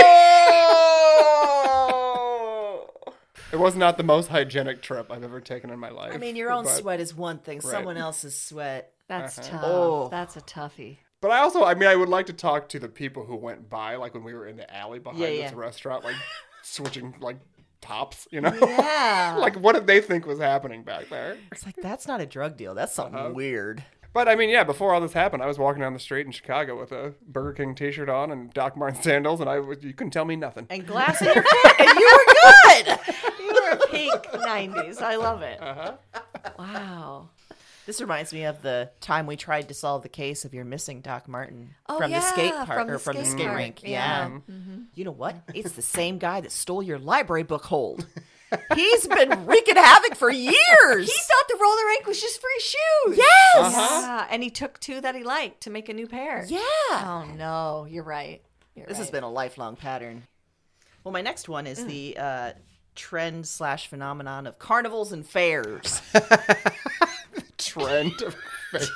Oh! It was not the most hygienic trip I've ever taken in my life. I mean, your own but- sweat is one thing. Someone else's sweat. That's tough. Oh. That's a toughie. But I also, I would like to talk to the people who went by, like when we were in the alley behind Yeah, this restaurant, like switching like tops, you know? Yeah. Like, what did they think was happening back there? It's like, that's not a drug deal. That's something weird. But I mean, yeah, before all this happened, I was walking down the street in Chicago with a Burger King T-shirt on and Doc Martens sandals, and you couldn't tell me nothing. And glass in your foot, and you were good. You were peak 90s. I love it. Wow. This reminds me of the time we tried to solve the case of your missing Doc Martin Oh, from the skate yeah, park from the or from the skate skate park. rink. Yeah. Yeah. You know what? It's the same guy that stole your library book hold. He's been wreaking havoc for years. He thought the roller rink was just free shoes. Yes. Yeah, and he took two that he liked to make a new pair. Yeah. Oh no, you're right. This has been a lifelong pattern. Well, my next one is the trend/phenomenon of carnivals and fairs. Trend of fairs.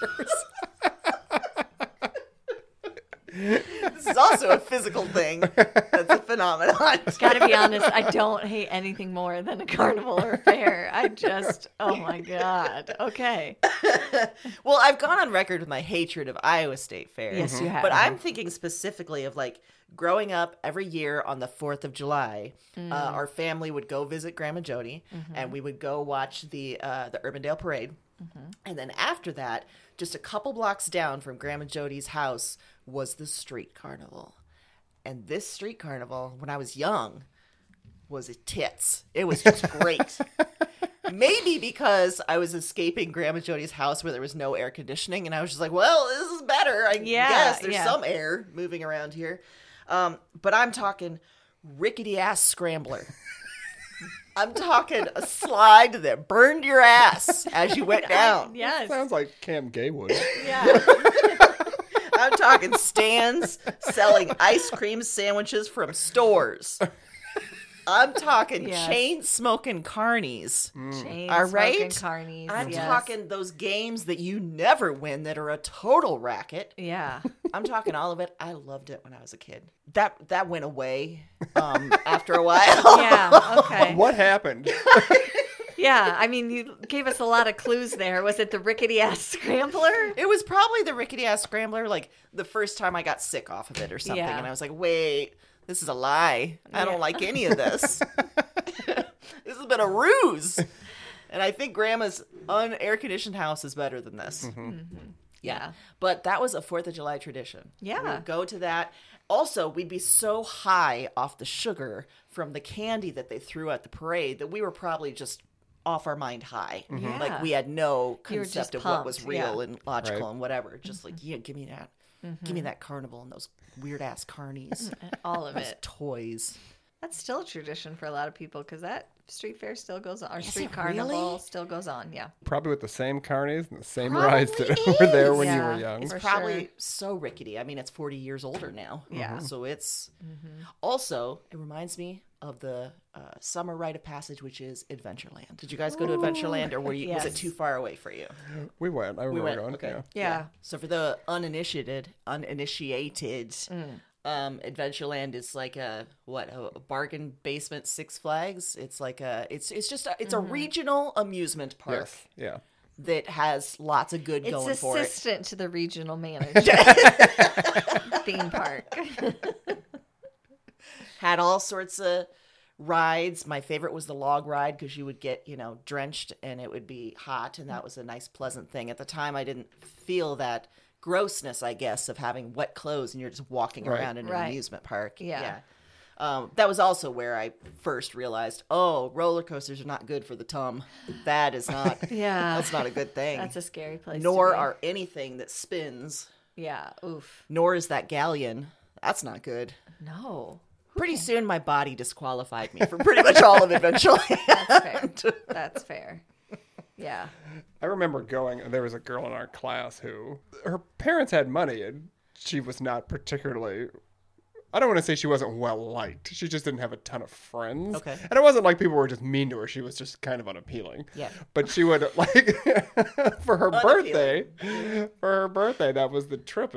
This is also a physical thing. That's a phenomenon. Gotta be honest, I don't hate anything more than a carnival or a fair. I just, oh my god. Okay. Well, I've gone on record with my hatred of Iowa State fairs. Yes, you have. But I'm thinking specifically of like growing up every year on the 4th of July, our family would go visit Grandma Jody and we would go watch the Urbandale Parade. And then after that, just a couple blocks down from Grandma Jody's house was the street carnival. And this street carnival, when I was young, was tits. It was just great. Maybe because I was escaping Grandma Jody's house where there was no air conditioning, and I was just like, well, this is better. I guess there's some air moving around here. But I'm talking rickety-ass scrambler. I'm talking a slide that burned your ass as you went down. Yes. Sounds like Cam Gaywood. Yeah. I'm talking stands selling ice cream sandwiches from stores. I'm talking Yes. chain smoking carnies. Chain All right? smoking carnies. I'm yes. talking those games that you never win that are a total racket. Yeah. I'm talking all of it. I loved it when I was a kid. That went away after a while. Yeah. Okay. What happened? Yeah. I mean, you gave us a lot of clues there. Was it the rickety ass scrambler? It was probably the rickety ass scrambler, like the first time I got sick off of it or something. Yeah. And I was like, wait, this is a lie. I don't like any of this. This has been a ruse. And I think Grandma's unair conditioned house is better than this. Yeah. But that was a 4th of July tradition. Yeah. We would go to that. Also, we'd be so high off the sugar from the candy that they threw at the parade that we were probably just off our mind high. Yeah. Like we had no You were just concept of what was pumped, real yeah. and logical Right. and whatever. Just like, yeah, give me that. Give me that carnival and those weird ass carnies. All of Those it. toys. That's still a tradition for a lot of people because that street fair still goes on. Our Is street it carnival really? still goes on. Yeah. Probably with the same carnies and the same Probably rides that were there when you Yeah. were young. It's For probably sure. so rickety. I mean, it's 40 years older now. Yeah. So it's also, it reminds me of the summer rite of passage, which is Adventureland. Did you guys go to Adventureland or was it Yes. too far away for you? We went. I remember went, going. okay. Yeah. Yeah. So for the uninitiated, Adventureland is like a bargain basement Six Flags. It's like it's just it's a regional amusement park. Yes. Yeah. that has lots of good It's going for it. assistant to the regional manager. Theme park. Had all sorts of rides. My favorite was the log ride because you would get, drenched and it would be hot, and that was a nice, pleasant thing. At the time, I didn't feel that grossness, I guess, of having wet clothes and you're just walking Right. around in an Right. amusement park. Yeah. That was also where I first realized, oh, roller coasters are not good for the tum. That is not. Yeah. That's not a good thing. That's a scary place. Nor to be. are anything that spins. Yeah. Oof. Nor is that galleon. That's not good. No. Pretty soon, my body disqualified me for pretty much all of Adventureland. That's fair. That's fair. Yeah. I remember there was a girl in our class who, her parents had money and she was not particularly, I don't want to say she wasn't well liked. She just didn't have a ton of friends. Okay. And it wasn't like people were just mean to her. She was just kind of unappealing. Yeah. But she would for her birthday, that was the trip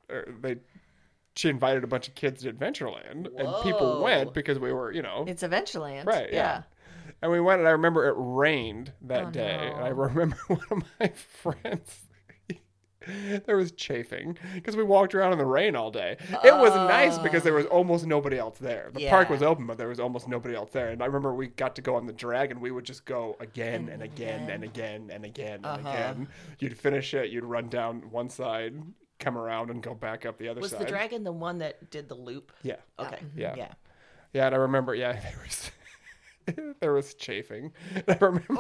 she invited a bunch of kids to Adventureland and people Whoa. went because we were, It's Adventureland. Right, yeah. And we went, and I remember it rained that day. no. And I remember one of my friends, there was chafing because we walked around in the rain all day. It was nice because there was almost nobody else there. The park was open, but there was almost nobody else there. And I remember we got to go on the drag, and we would just go again and again and again and again and again. You'd finish it, you'd run down one side, come around, and go back up the other Was side. the dragon the one that did the loop? Yeah. Okay. Yeah. Yeah. Yeah, and I remember, there was chafing. I remember,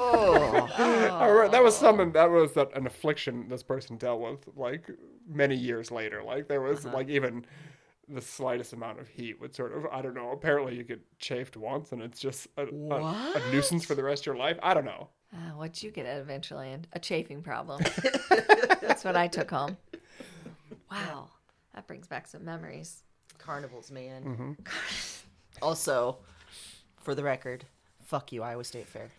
that was something that was an affliction this person dealt with like many years later. Like there was like even the slightest amount of heat would sort of, I don't know, apparently you get chafed once and it's just a nuisance for the rest of your life. I don't know. What'd you get at Adventureland? A chafing problem. That's what I took home. Wow. That brings back some memories. Carnivals, man. Also, for the record, fuck you, Iowa State Fair.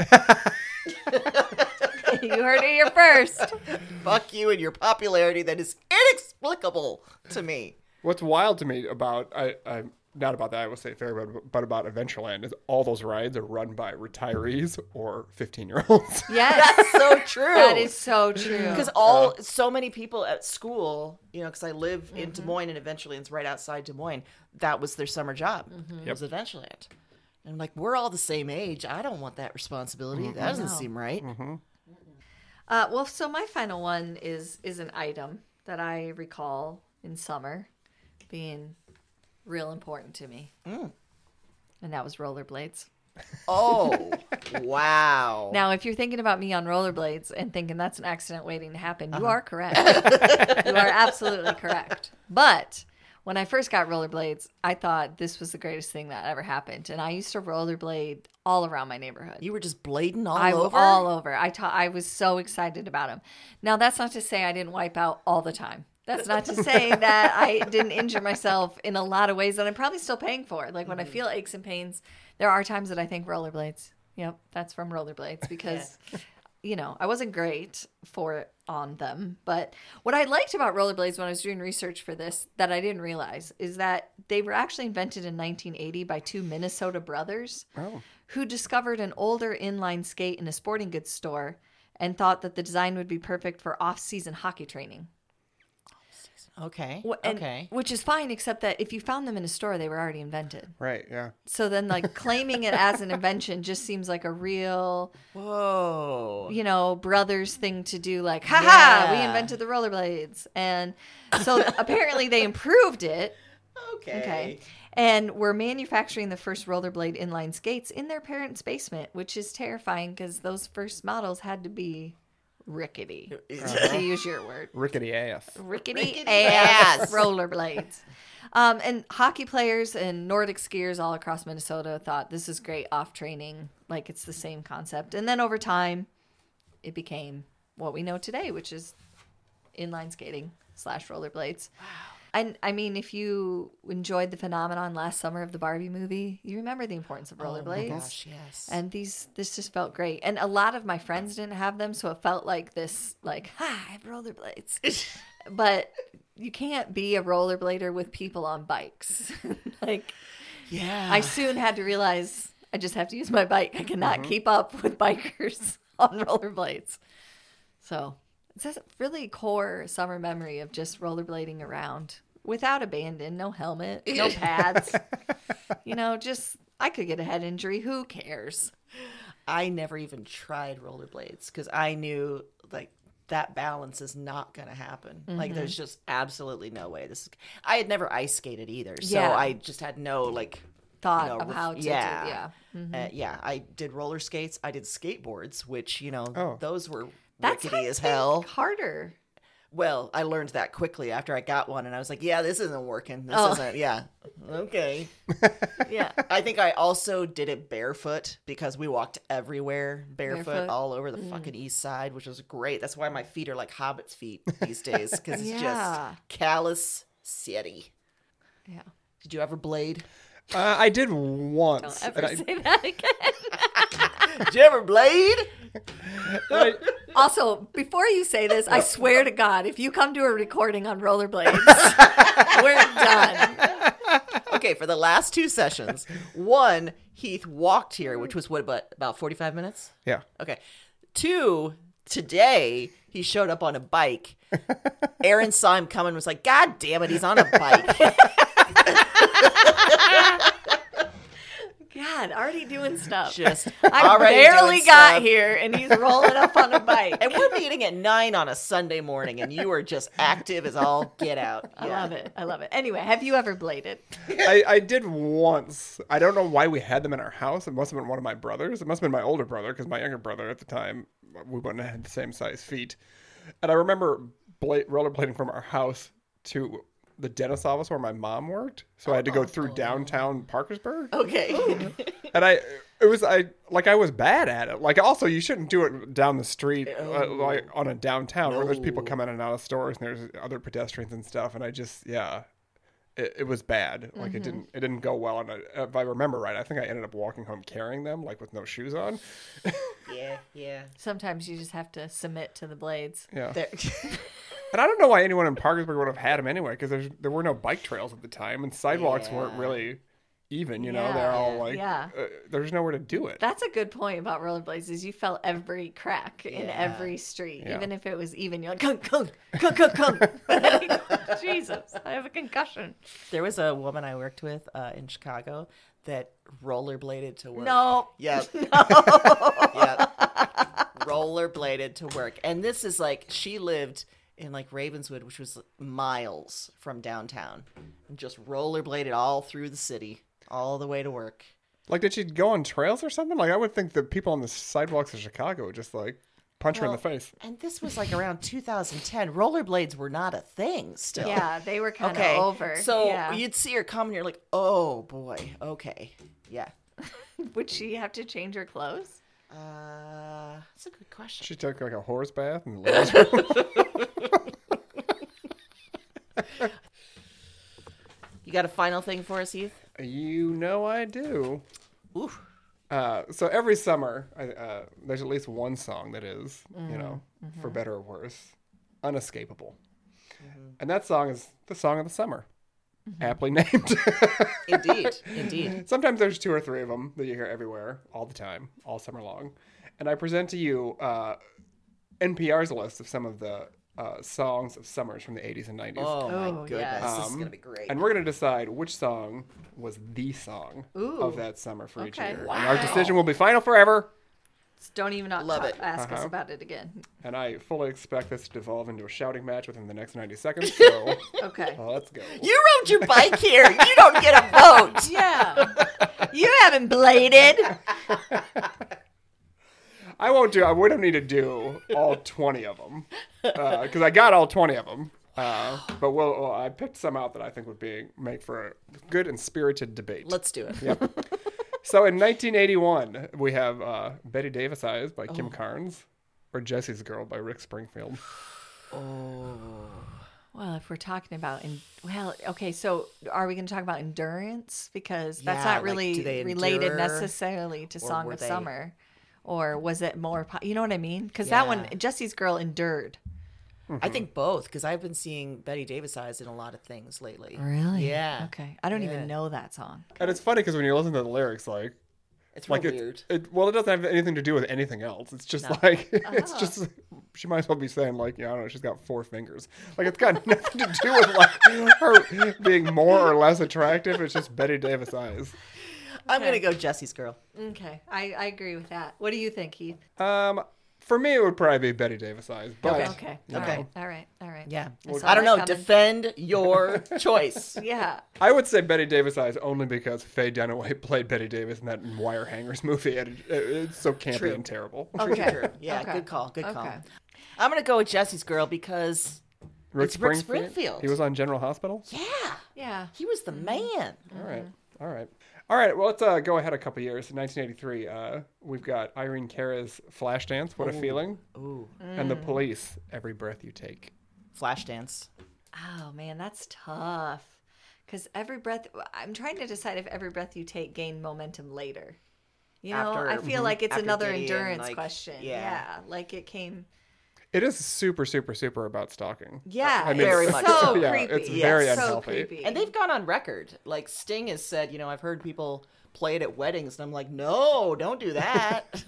You heard it here first. Fuck you and your popularity that is inexplicable to me. What's wild to me about, I'm not about the Iowa State Fair, but about Adventureland is all those rides are run by retirees or 15-year-olds. Yes. That's so true. That is so true. Because so many people at school, because I live in Des Moines and eventually it's right outside Des Moines, that was their summer job. It was Adventureland. And I'm like, we're all the same age. I don't want that responsibility. That doesn't seem right. Well, so my final one is an item that I recall in summer being real important to me. And that was rollerblades. Oh, wow. Now, if you're thinking about me on rollerblades and thinking that's an accident waiting to happen, you are correct. You are absolutely correct. But when I first got rollerblades, I thought this was the greatest thing that ever happened. And I used to rollerblade all around my neighborhood. You were just blading all I over? all over. I was so excited about them. Now, that's not to say I didn't wipe out all the time. That's not to say that I didn't injure myself in a lot of ways that I'm probably still paying for. Like when I feel aches and pains, there are times that I think rollerblades. Yep, that's from rollerblades because, I wasn't great on them. But what I liked about rollerblades when I was doing research for this that I didn't realize is that they were actually invented in 1980 by two Minnesota brothers who discovered an older inline skate in a sporting goods store and thought that the design would be perfect for off-season hockey training. Okay. Okay. Which is fine, except that if you found them in a store, they were already invented. Right, yeah. So then, claiming it as an invention just seems like a real, Whoa. brothers thing to do. Like, ha, we Yeah. invented the rollerblades. And so apparently they improved it. Okay. And were manufacturing the first rollerblade inline skates in their parents' basement, which is terrifying because those first models had to be rickety, to use your word. Rickety ass. Rickety ass. ass rollerblades. And hockey players and Nordic skiers all across Minnesota thought this is great off training. Like it's the same concept. And then over time, it became what we know today, which is inline skating / rollerblades. Wow. And I mean, if you enjoyed the phenomenon last summer of the Barbie movie, you remember the importance of rollerblades. Oh my gosh, yes. And this just felt great. And a lot of my friends didn't have them, so it felt like this, I have rollerblades. But you can't be a rollerblader with people on bikes. Yeah. I soon had to realize I just have to use my bike. I cannot keep up with bikers on rollerblades. So it's a really core summer memory of just rollerblading around without abandon, no helmet, no pads. Just I could get a head injury. Who cares? I never even tried rollerblades because I knew like that balance is not going to happen. Like there's just absolutely no way. I had never ice skated either, so Yeah. I just had no like Thought of how to do yeah. yeah. Yeah, I did roller skates. I did skateboards, which Oh. those were That's rickety I as think, hell. harder. Well, I learned that quickly after I got one, and I was like, "Yeah, this isn't working. This isn't. Yeah, okay." Yeah. I think I also did it barefoot because we walked everywhere barefoot. All over the fucking east side, which was great. That's why my feet are like Hobbit's feet these days because it's Yeah. just callous city. Yeah. Did you ever blade? I did once. Don't ever and say that again. Did you ever blade? I- Also, before you say this, I swear to God, if you come to a recording on rollerblades, we're done. Okay, for the last 2 sessions, one, Heath walked here, which was about 45 minutes? yeah. Okay. 2, today, he showed up on a bike. Aaron saw him coming and was like, God damn it, he's on a bike. God, already doing stuff. Just I already barely doing got stuff. here, and he's rolling up on a bike. And we're meeting at 9 on a Sunday morning, and you are just active as all get out. I love it. I love it. Anyway, have you ever bladed? I did once. I don't know why we had them in our house. It must have been one of my brothers. It must have been my older brother because my younger brother at the time, we wouldn't have had the same size feet. And I remember rollerblading from our house to the dentist's office where my mom worked. So I had to go through downtown Parkersburg. Okay. And I was bad at it. Like, also, you shouldn't do it down the street, like on a downtown where there's people coming in and out of stores and there's other pedestrians and stuff. And I just, it was bad. Like, it didn't go well. And if I remember right, I think I ended up walking home carrying them, like with no shoes on. Yeah. Sometimes you just have to submit to the blades. Yeah. There- And I don't know why anyone in Parkersburg would have had them anyway, because there were no bike trails at the time and sidewalks weren't really even, they're all like, there's nowhere to do it. That's a good point about rollerblades is you felt every crack in Yeah. every street. Yeah. Even if it was even, you're like, kung. Like, Jesus, I have a concussion. There was a woman I worked with in Chicago that rollerbladed to work. No. Yep. Yep. Rollerbladed to work. And this is like, she lived in like Ravenswood, which was miles from downtown, and just rollerbladed all through the city, all the way to work. Like, did she go on trails or something? Like, I would think the people on the sidewalks of Chicago would just like punch her in the face. And this was like around 2010. Rollerblades were not a thing still. Yeah, they were kind of Okay. over. So yeah. you'd see her come and you're like, oh boy, okay. Yeah. Would she have to change her clothes? That's a good question. She took like a horse bath and ladies' room. You got a final thing for us, Heath? I do. Ooh. So every summer, there's at least one song that is, for better or worse, unescapable. And that song is the song of the summer, aptly named. Indeed. Sometimes there's 2 or 3 of them that you hear everywhere, all the time, all summer long. And I present to you NPR's list of some of the songs of summers from the 80s and 90s. Oh my Oh, goodness. yes. This is going to be great. And we're going to decide which song was the song Ooh. of that summer for each Okay. year. Wow. And our decision will be final forever. So don't even Love it. ask us about it again. And I fully expect this to devolve into a shouting match within the next 90 seconds. So Okay. let's go. You rode your bike here. You don't get a vote. Yeah. You haven't bladed. I won't do. I wouldn't need to do all 20 of them because I got all 20 of them. But I picked some out that I think would make for a good and spirited debate. Let's do it. Yep. So in 1981, we have Betty Davis Eyes by Kim Carnes or Jesse's Girl by Rick Springfield. Well, if we're talking about so are we going to talk about endurance because that's Yeah, not like, really do they related endure, necessarily to or Song were of they- Summer, or was it more? You know what I mean? Because that one, Yeah. Jesse's Girl endured. I think both, because I've been seeing Betty Davis Eyes in a lot of things lately. Really? Yeah. Okay. I don't Yeah. even know that song. And it's funny because when you listen to the lyrics, like It's real Like weird. it doesn't have anything to do with anything else. It's just like it's just she might as well be saying like, I don't know, she's got 4 fingers. Like it's got nothing to do with like her being more or less attractive. It's just Betty Davis eyes. I'm going to go Jesse's Girl. Okay, I agree with that. What do you think, Heath? For me, it would probably be Betty Davis eyes. But Okay. you know, All right. Yeah. saw I don't that know. coming. Defend your choice. Yeah. I would say Betty Davis eyes only because Faye Dunaway played Betty Davis in that Wire Hangers movie. And it's so campy True. and terrible. Okay. True. Yeah, Okay. good call. Good call. Okay. I'm going to go with Jesse's Girl because Rick it's Rick Springfield. He was on General Hospital? yeah, Yeah. he was the man. All right. Well, let's go ahead a couple years. In 1983, we've got Irene Cara's Flashdance, What a Feeling. Ooh. And The Police, Every Breath You Take. Flashdance. Oh man, that's tough. Because I'm trying to decide if every breath you take gained momentum later. You know, After- I feel like it's after another Gideon, endurance like, question. yeah. Yeah, like it came. It is super, super, super about stalking. Yeah, I mean, very it's much so so. Yeah, creepy. it's very so unhealthy. creepy. And they've gone on record. Like Sting has said, I've heard people play it at weddings, and I'm like, no, don't do that.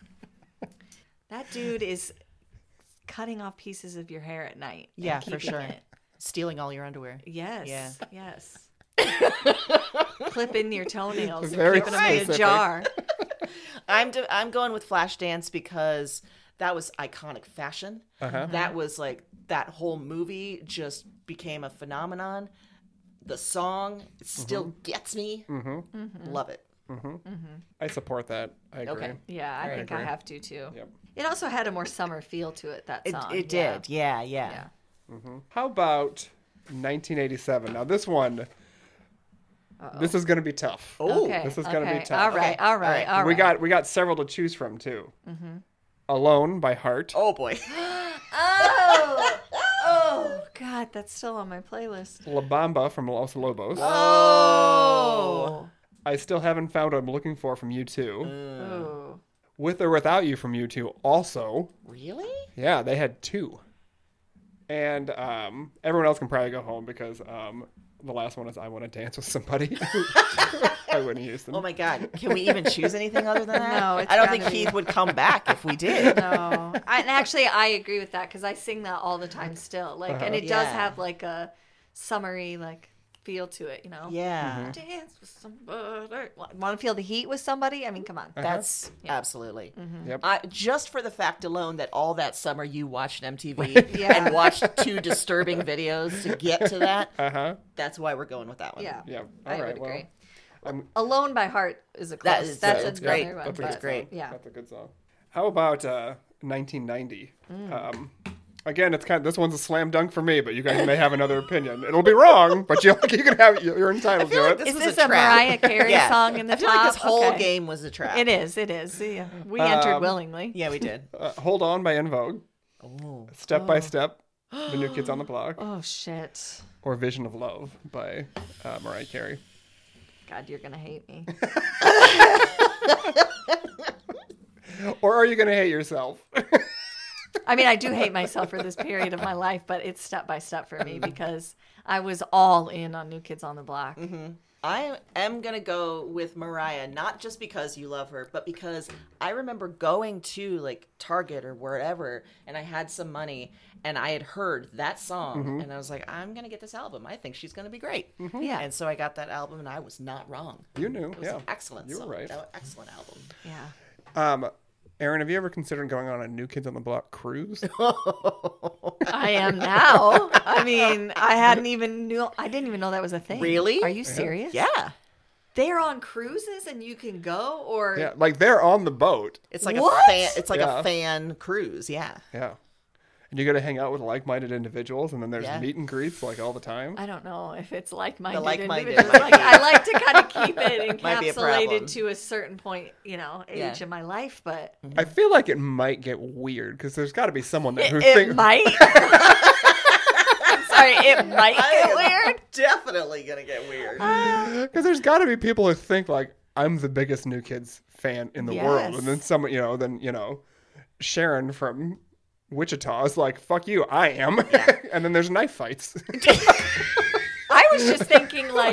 that dude is cutting off pieces of your hair at night. and Yeah, for keeping sure. it. Stealing all your underwear. Yes. Yeah. Yes. Clipping your toenails and Very keeping them in a specific. jar. I'm going with Flashdance because that was iconic fashion. Uh-huh. That was like that whole movie just became a phenomenon. The song still gets me. Love it. I support that. I agree. Okay. Yeah, I think I agree. have to too. Yep. It also had a more summer feel to it, that song. It yeah. did. Yeah. Yeah. How about 1987? Now, this one, this is going to be tough. Oh, Okay. This is gonna be okay. tough. All right. Okay. All right. All All right. We got several to choose from, too. Alone by Heart. Oh boy. Oh, God, that's still on my playlist. La Bamba from Los Lobos. Oh. I Still Haven't Found What I'm Looking For from U2. Oh. With or Without You from U2 also. Really? Yeah, they had 2. And everyone else can probably go home because the last one is I Want to Dance with Somebody by Whitney Houston. Oh my God. Can we even choose anything other than that? No, it's I don't gotta think be- Keith would come back if we did. No. And actually, I agree with that because I sing that all the time still. Like, and it does Yeah. have like a summery like feel to it, you know. Yeah. Dance with somebody. Want to feel the heat with somebody? I mean, come on. That's absolutely. Yep. Just for the fact alone that all that summer you watched MTV Yeah. and watched 2 disturbing videos to get to that, Uh-huh. that's why we're going with that one. Yeah. Yeah. I All right. would Well, agree. Alone by Heart is a close. That is- that's it's another great. one, That's a but- good great. song. Yeah. That's a good song. How about 1990? Again, it's this one's a slam dunk for me, but you guys may have another opinion. It'll be wrong, but you can have you're entitled feel to like it. this Is was this a a trap. Mariah Carey Yeah. song in the I feel top? like this whole Okay. game was a trap. It is. It is. Yeah. We entered willingly. Yeah, we did. Hold On by En Vogue, Oh. Step by Step, The New Kids on the Block, Oh shit. or Vision of Love by Mariah Carey. God, you're gonna hate me. Or are you going to hate yourself? I mean, I do hate myself for this period of my life, but it's step by step for me because I was all in on New Kids on the Block. I am going to go with Mariah, not just because you love her, but because I remember going to like Target or wherever and I had some money and I had heard that song and I was like, I'm going to get this album. I think she's going to be great. Yeah. And so I got that album and I was not wrong. You knew, It was yeah. an excellent You were song. right. That was an excellent album. Yeah. Aaron, have you ever considered going on a New Kids on the Block cruise? I am now. I mean, I didn't even know that was a thing. Really? Are you serious? Yeah. They're on cruises and you can go or Yeah, like they're on the boat. It's like What? a fan it's like Yeah. a fan cruise, yeah. Yeah. And you got to hang out with like-minded individuals, and then there's Yeah. meet and greets like all the time. I don't know if it's like-minded. The like-minded individuals. might Like, I like to kind of keep it Might be a problem. encapsulated to a certain point, age Yeah. of my life, but I feel like it might get weird because there's got to be someone there who it thinks might. I'm sorry, it might get weird. Definitely gonna get weird. because there's got to be people who think like I'm the biggest New Kids fan in the world, Yes. and then someone, Sharon from Wichita is like, "Fuck you, I am," and then there's knife fights. I was just thinking, like,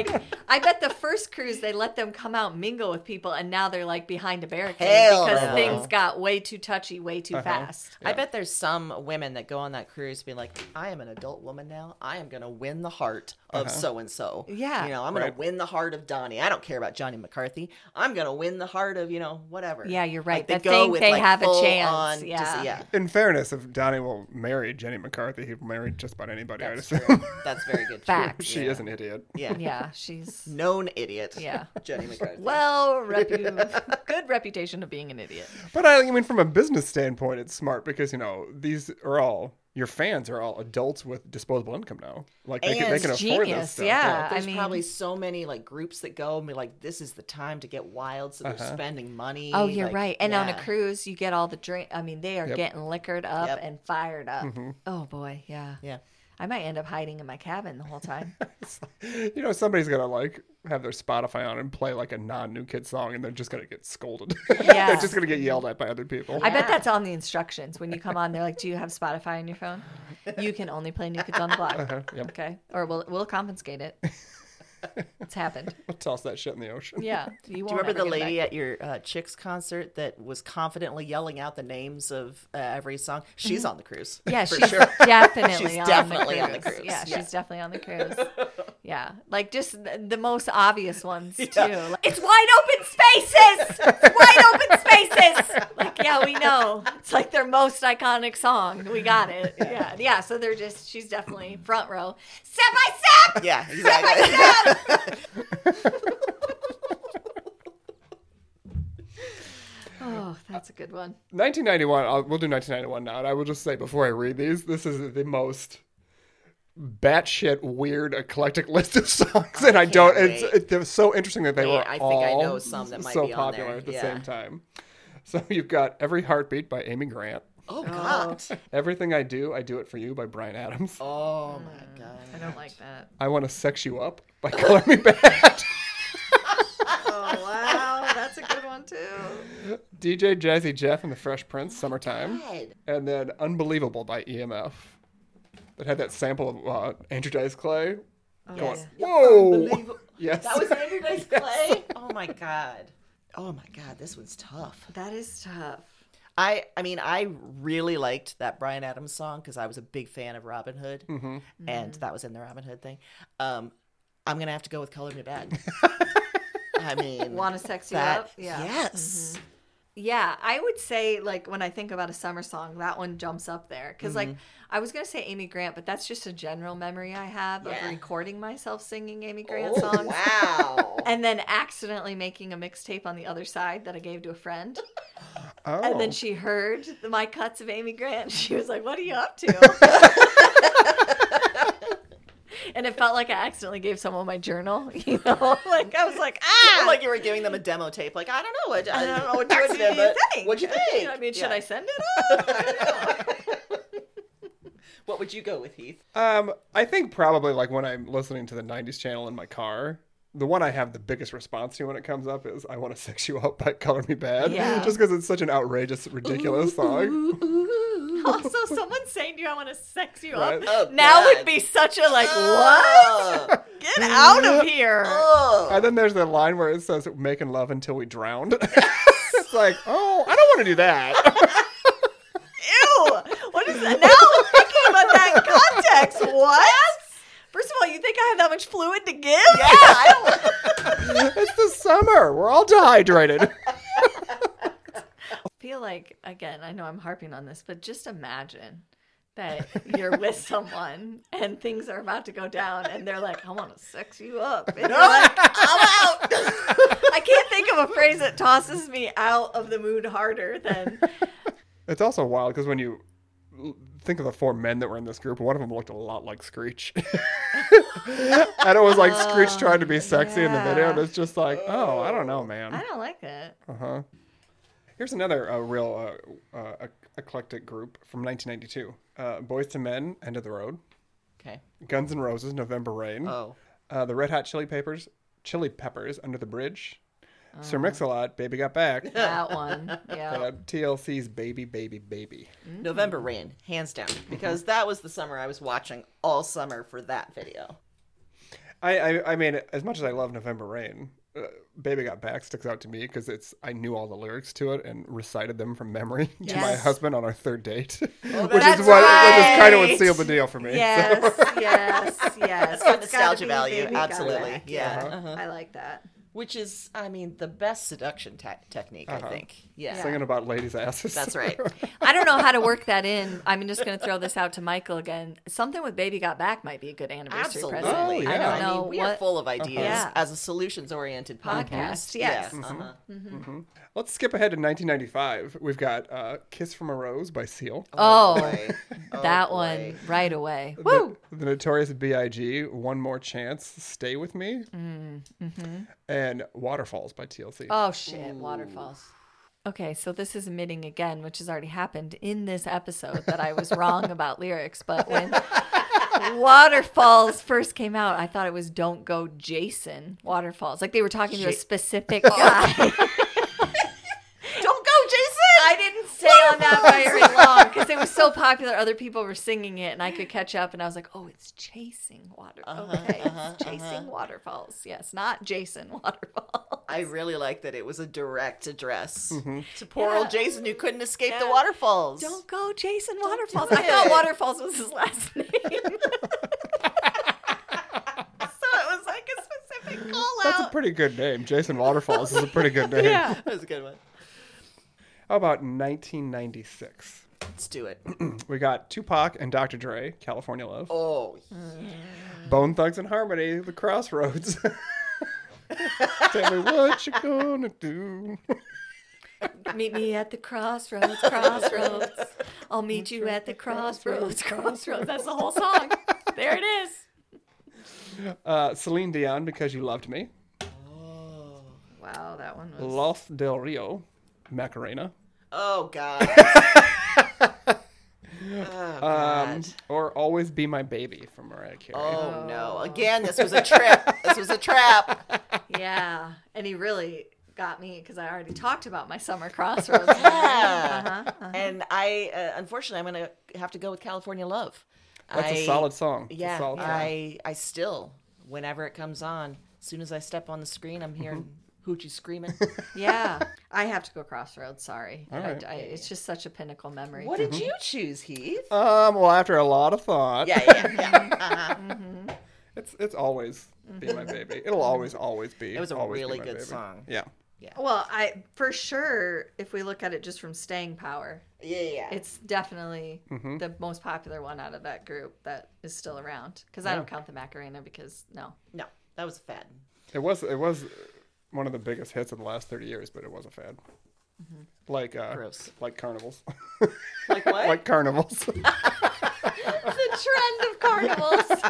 I bet the first cruise they let them come out and mingle with people, and now they're like behind a barricade Hell because no. things got way too touchy, way too fast. I bet there's some women that go on that cruise being like, I am an adult woman now. I am going to win the heart of so-and-so. Yeah. You know, I'm going Right. to win the heart of Donnie. I don't care about Johnny McCarthy. I'm going to win the heart of, whatever. Yeah, you're right. Like, they That go think with, they like, have a full chance. on, Yeah. yeah. In fairness, if Donnie will marry Jenny McCarthy, he'll marry just about anybody, I'd That's assume. true. That's very good. Fact. She Yeah. is an idiot. Yeah. Yeah, she's Known idiot. Yeah. Jenny McCarthy. good reputation of being an idiot. But I mean, from a business standpoint, it's smart because, these are all, your fans are all adults with disposable income now. Like, they And can it's afford genius, this stuff. yeah. There's I mean- probably so many like groups that go and be like, this is the time to get wild, so they're spending money. Oh, you're like, right. And on a yeah. cruise, you get all the drink. I mean, they are Yep. getting liquored up Yep. and fired up. Oh boy, yeah. Yeah. I might end up hiding in my cabin the whole time. Somebody's going to, like, have their Spotify on and play, like, a non-New Kid song, and they're just going to get scolded. Yeah. They're just going to get yelled at by other people. I bet that's on the instructions. When you come on, they're like, "Do you have Spotify on your phone? You can only play New Kids on the Block." Yep. Okay, or we'll confiscate it. It's happened. We'll toss that shit in the ocean. Yeah. Do you remember the lady at your Chicks concert that was confidently yelling out the names of every song? She's on the cruise. Yeah, for she's sure. definitely She's on definitely the on the cruise. cruise. Yeah, Yeah. she's definitely on the cruise. Yeah, like just the most obvious ones too. Yeah. Like, it's wide open spaces. It's wide open spaces. Like, yeah, we know. It's like their most iconic song. We got it. Yeah, yeah. So she's definitely front row. Step by step. Yeah, exactly. Oh, that's a good one. 1991, we'll do 1991 now, and I will just say before I read these, this is the most batshit weird eclectic list of songs, and they're so interesting that they Wait, were I think all I know some that might so be on popular there. at the Yeah. same time. So you've got Every Heartbeat by Amy Grant, Oh, God. Everything I Do It For You by Bryan Adams, Oh, my God. I don't like that. I Want to Sex You Up by Color Me Bad, Oh wow, that's a good one too. DJ Jazzy Jeff and the Fresh Prince, Summertime, God. and then Unbelievable by EMF. That had that sample of Andrew Dice Clay going, Yeah. whoa! Unbelievable. Yes. That was Andrew Dice Clay? Oh, my God. Oh, my God. This one's tough. That is tough. I mean, I really liked that Bryan Adams song because I was a big fan of Robin Hood, and that was in the Robin Hood thing. I'm gonna have to go with "Color Me Bad." I mean, Want to sex you that, up? Yeah. Yes. Yeah, I would say, like, when I think about a summer song, that one jumps up there. Because, like, I was going to say Amy Grant, but that's just a general memory I have of Yeah. recording myself singing Amy Grant Oh, songs. wow. And then accidentally making a mixtape on the other side that I gave to a friend. Oh. And then she heard my cuts of Amy Grant. And she was like, "What are you up to?" And it felt like I accidentally gave someone my journal. You know, like I was like, Like you were giving them a demo tape. Like, I don't know what I don't know what What you do you did, think? what'd you think? I mean, should Yeah. I send it off? What would you go with, Heath? I think probably like when I'm listening to the 90s channel in my car, the one I have the biggest response to when it comes up is I Want to Sex You Up by Color Me Bad. Yeah. Just because it's such an outrageous, ridiculous song. Also, someone saying to you, "I want to sex you Right. up," Oh, now God. would be such a like, what? Oh. Get out of here! Oh. And then there's the line where it says making love until we drowned. It's like, oh, I don't want to do that. Ew! What is that? Now I'm thinking about that in context. What? First of all, you think I have that much fluid to give? Yeah, I don't. It's the summer. We're all dehydrated. I feel like, again, I know I'm harping on this, but just imagine that you're with someone and things are about to go down and they're like, "I want to sex you up." And you're like, I'm out. I can't think of a phrase that tosses me out of the mood harder than It's also wild because when you think of the four men that were in this group, one of them looked a lot like Screech. And it was like Screech trying to be sexy in the video. And it's just like, oh, I don't know, I man. don't like that. Uh-huh. Here's another real eclectic group from 1992. Boyz II Men, End of the Road. Okay. Guns N' Roses, November Rain. Oh. The Red Hot Chili Peppers, Under the Bridge. Sir Mix-a-Lot, Baby Got Back. That one. Yeah. TLC's Baby, Baby, Baby. November Rain, hands down, because that was the summer I was watching all summer for that video. I mean, as much as I love November Rain, Baby Got Back sticks out to me because I knew all the lyrics to it and recited them from memory to my Yes. husband on our third date, which is that's which is kind of right. what sealed the deal for me. Yes, yes, yes. got It's gotta nostalgia be value, Baby Got absolutely. Back. Yeah. I like that. Which is, I mean, the best seduction technique, I think. Yeah. Singing about ladies' asses. That's right. I don't know how to work that in. I'm just going to throw this out to Michael again. Something with Baby Got Back might be a good anniversary present. Absolutely. Oh, I yeah. don't know we are what full of ideas Yeah. as a solutions-oriented podcast. Podcast, yes. Yeah. Let's skip ahead to 1995. We've got "Kiss from a Rose" by Seal. Oh, boy. Oh, that boy. one right away. Woo! The Notorious B.I.G. "One More Chance," "Stay with Me," and "Waterfalls" by TLC. Oh shit, waterfalls. Okay, so this is admitting again, which has already happened in this episode, that I was wrong about lyrics. But when Waterfalls first came out, I thought it was "Don't Go Jason Waterfalls." Like they were talking to a specific guy. Don't go, Jason! I didn't stay on that very long because it was so popular. Other people were singing it, and I could catch up. And I was like, "Oh, it's chasing water. Okay, it's chasing waterfalls. Yes, not Jason Waterfalls." I really like that it was a direct address to poor old Jason who couldn't escape the waterfalls. Don't go Jason Waterfalls. do I thought it. Waterfalls was his last name. So it was like a specific call That's a out. pretty good name. Jason Waterfalls is a pretty good name. That was a good one. How about 1996? Let's do it. We got Tupac and Dr. Dre, "California Love." Oh, Bone Thugs and Harmony, "The Crossroads." Tell me what you gonna do. Meet me at the crossroads, crossroads. I'll meet you at the crossroads, crossroads. That's the whole song. There it is. Celine Dion, "Because You Loved Me." Wow, that one was. Los Del Rio, "Macarena." oh God. Or "Always Be My Baby" from Mariah Carey. Oh no! Again, this was a trip. This was a trap. Yeah, and he really got me because I already talked about my summer crossroads. Yeah. And I, unfortunately, I'm gonna have to go with "California Love." That's a solid song. It's a Yeah, solid song. I still, whenever it comes on, as soon as I step on the screen, I'm hearing hoochie screaming. Yeah, I have to go crossroads. Sorry, right. it's just such a pinnacle memory. What did you choose, Heath? Well, after a lot of thought, Yeah. it's always "Be My Baby." It'll always be. It was a Always Be really My good Baby. song. Yeah. Well, I for sure, if we look at it just from staying power, Yeah. it's definitely the most popular one out of that group that is still around. Because I don't count the Macarena because no. No, that was a fad. It was one of the biggest hits of the last 30 years, but it was a fad. Like Gross. like carnivals. Like what? Like carnivals. The trend of carnivals.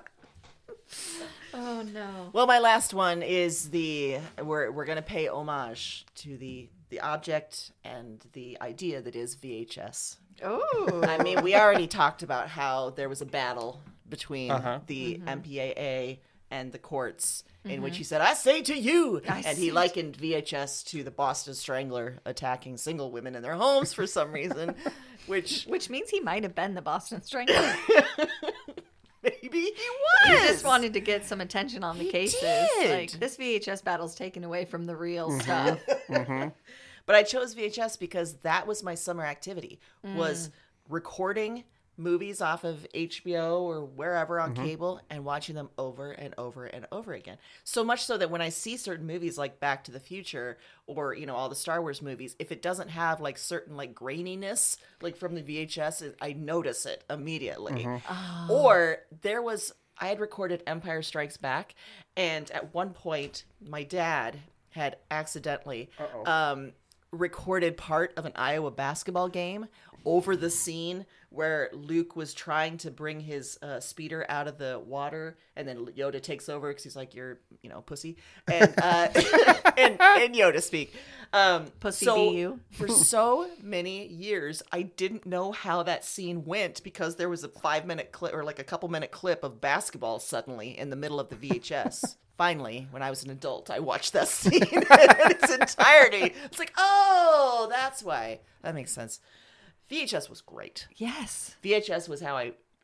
Oh no. Well, my last one is we're gonna pay homage to the object and the idea that is VHS. Oh. I mean, we already talked about how there was a battle between the Mm-hmm. MPAA and the courts in which he said, "I say to you," I and he say likened VHS to the Boston Strangler attacking single women in their homes for some reason, which Which means he might have been the Boston Strangler. maybe he He was. just wanted to get some attention on the He cases. did. Like this VHS battle's taken away from the real stuff. But I chose VHS because that was my summer activity, was recording movies off of HBO or wherever on cable and watching them over and over and over again. So much so that when I see certain movies like Back to the Future or, all the Star Wars movies, if it doesn't have like certain like graininess, like from the VHS, I notice it immediately. Or I had recorded Empire Strikes Back, and at one point my dad had accidentally recorded part of an Iowa basketball game over the scene where Luke was trying to bring his speeder out of the water, and then Yoda takes over because he's like, "You're, pussy," and in Yoda speak. Pussy so be you. For so many years, I didn't know how that scene went because there was a 5-minute clip or like a couple-minute clip of basketball suddenly in the middle of the VHS. Finally, when I was an adult, I watched that scene in its entirety. It's like, oh, that's why. That makes sense. VHS was great. Yes. VHS was how I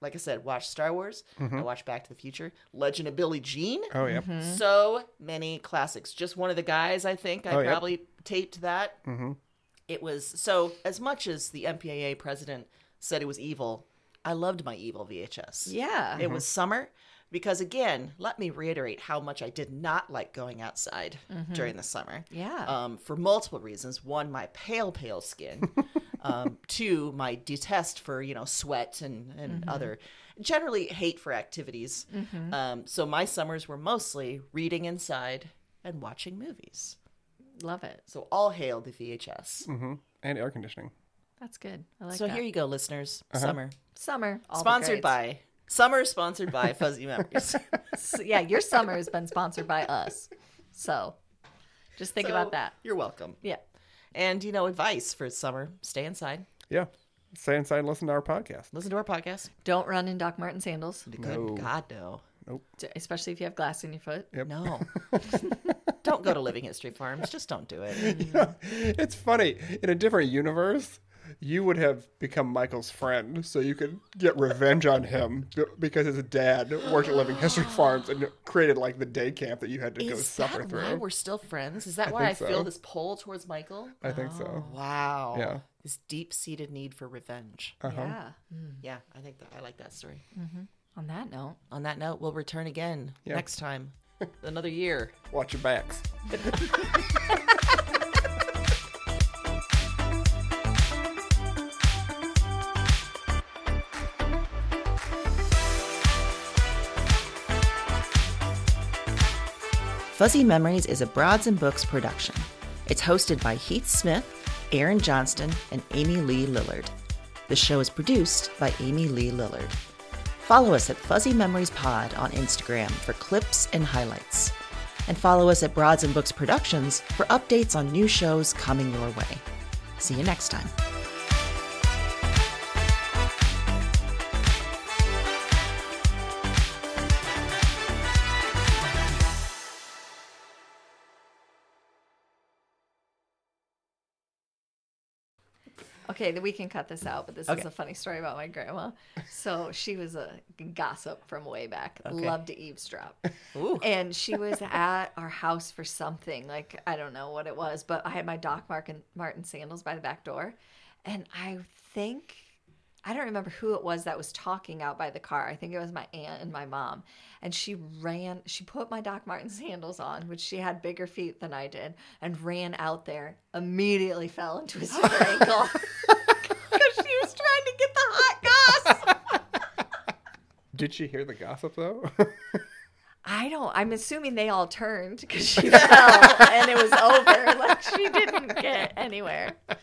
like I said, watched Star Wars. I watched Back to the Future. Legend of Billie Jean. Oh, yeah. So many classics. Just One of the Guys, I think. I Oh, yep. probably taped that. It was, so as much as the MPAA president said it was evil, I loved my evil VHS. Yeah. It was summer because, again, let me reiterate how much I did not like going outside during the summer. Yeah. For multiple reasons. One, my pale skin. Two, my detest for, sweat and other, generally hate for activities. So my summers were mostly reading inside and watching movies. Love it. So all hail the VHS. And air conditioning. That's good. I like So that. here you go, listeners. Summer. Summer. All the Sponsored grades. sponsored by Fuzzy Memories. So, yeah, your summer has been sponsored by us. So just think about that. You're welcome. Yeah. And, advice for summer, stay inside. Yeah. Stay inside and listen to our podcast. Listen to our podcast. Don't run in Doc Marten sandals, Good God, no. especially if you have glass in your foot. Yep. No. Don't go to Living History Farms. Just don't do it. It's funny. In a different universe, you would have become Michael's friend, so you could get revenge on him because his dad worked at Living History Farms and created like the day camp that you had to go Is suffer that why through. we're still friends? Is that why I think feel so. this pull towards Michael? I think so. Wow. Yeah. This deep-seated need for revenge. Yeah. Yeah, I think I like that story. On that note, On that note, we'll return again Yeah. next time. Another year. Watch your backs. Fuzzy Memories is a Broads and Books production. It's hosted by Heath Smith, Aaron Johnston, and Amy Lee Lillard. The show is produced by Amy Lee Lillard. Follow us at Fuzzy Memories Pod on Instagram for clips and highlights. And follow us at Broads and Books Productions for updates on new shows coming your way. See you next time. okay, we can cut this out, but this Okay. is a funny story about my grandma. So she was a gossip from way back. Okay. Loved to eavesdrop. Ooh. And she was at our house for something. Like, I don't know what it was, but I had my Doc Marten sandals by the back door. And I don't remember who it was that was talking out by the car. I think it was my aunt and my mom. And she put my Doc Marten sandals on, which she had bigger feet than I did, and ran out there, immediately fell and twisted her ankle. Because she was trying to get the hot goss. Did she hear the gossip though? I'm assuming they all turned because she fell and it was over. Like, she didn't get anywhere.